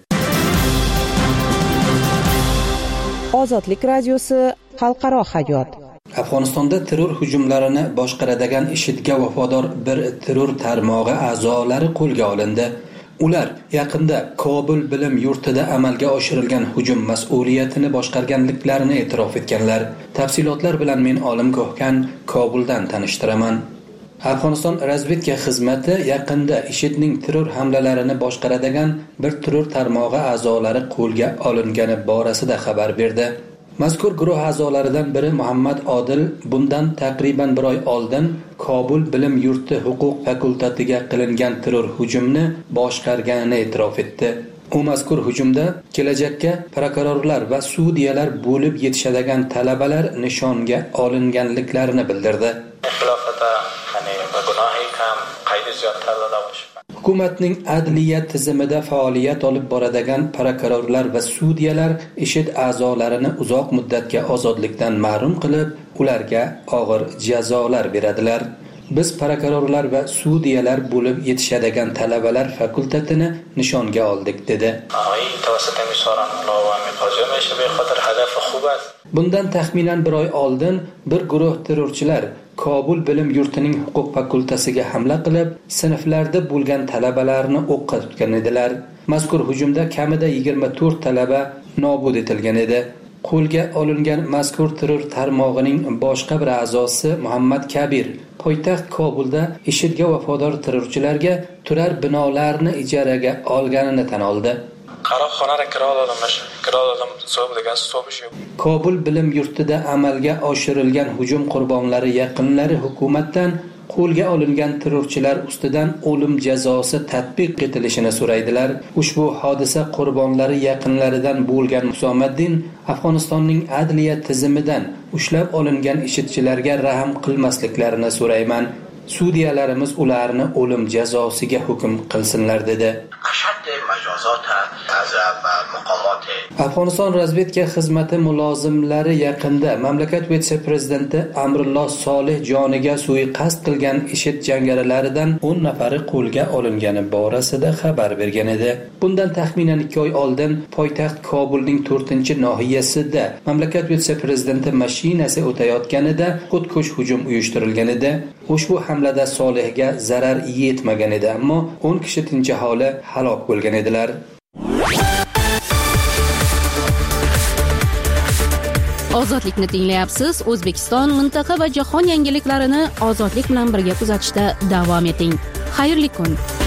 Ozodlik radiosi xalqaro hayot. Afg'onistonda terror hujumlarini boshqaradigan IShIDga vafodor bir terror tarmog'i a'zolari qo'lga olindi. Ular yaqinda Kobul bilim yurtida amalga oshirilgan hujum mas'uliyatini boshqarganliklarini e'tirof etganlar. Tafsilotlar bilan men Olim Ko'hkan Kobuldan tanishtiraman. Afg'oniston razvedka xizmati yaqinda IShIDning terror hamlalarini boshqaradigan bir terror tarmog'i a'zolari qo'lga olingani borasida xabar berdi. Mazkur guruh a'zolaridan biri Muhammad Odil bundan taqriban bir oy oldin Kobul bilim yurti huquq fakultetiga qilingan terror hujumni boshqarganini e'tirof etdi. U mazkur hujumda kelajakka prokurorlar va sudyalar bo'lib yetishadigan talabalar nishonga olinganliklarini bildirdi. Hukumatning adliya tizimida faoliyat olib boradigan prokurorlar va sudyalar IShID a'zolarini uzoq muddatga ozodlikdan mahrum qilib, ularga og'ir jazolar beradilar. Biz prokurorlar va sudyalar bo'lib yetishadigan talabalar fakultetini nishonga oldik, dedi. Bundan taxminan bir oy oldin bir guruh terrorchilar Kobul bilim yurtining huquq fakultasiga hamla qilib, sinflarda bo'lgan talabalarni o'qqa tutgan edilar. Mazkur hujumda kamida 24 talaba nobud etilgan edi. Qo'lga olingan mazkur terror tarmog'ining boshqa bir a'zosi Muhammad Kabir poytaxt Kobulda IShIDga vafodor terrorchilarga turar binolarni ijaraga olganini tan oldi. Qaroqxonaga kira oldim, so'm degan so'mish yo'q. Kobul bilim yurtida amalga oshirilgan hujum qurbonlari yaqinlari hukumatdan qo'lga olingan terrorchilar ustidan o'lim jazosi tatbiq etilishini so'raydilar. Ushbu hodisa qurbonlari yaqinlaridan bo'lgan Husomaddin Afg'onistonning adliya tizimidan ushlab olingan IShIDchilarga rahm qilmasliklarini so'rayman. Sudyalarimiz ularni o'lim jazosiga hukm qilsinlar dedi. Afg'oniston razvedka xizmati mulozimlari yaqinda mamlakat vitse-prezidenti Amrulloh Solih joniga suiqasd qilgan IShID jangarilaridan 10 nafari qo'lga olingani borasida xabar bergan edi. Bundan taxminan 2 oy oldin poytaxt Kobulning 4-nohiyasida mamlakat vitse-prezidenti mashinasi o'tayotganida xudkush hujum uyushtirilgan edi. Ushbu hamlada Solihga zarar yetmagan edi, ammo 10 kishi tinch aholi halok bo'lgan edilar. Ozodlikni tinglayapsiz. O'zbekiston, mintaqa va jahon yangiliklarini ozodlik bilan birga kuzatishda davom eting. Xayrli kun.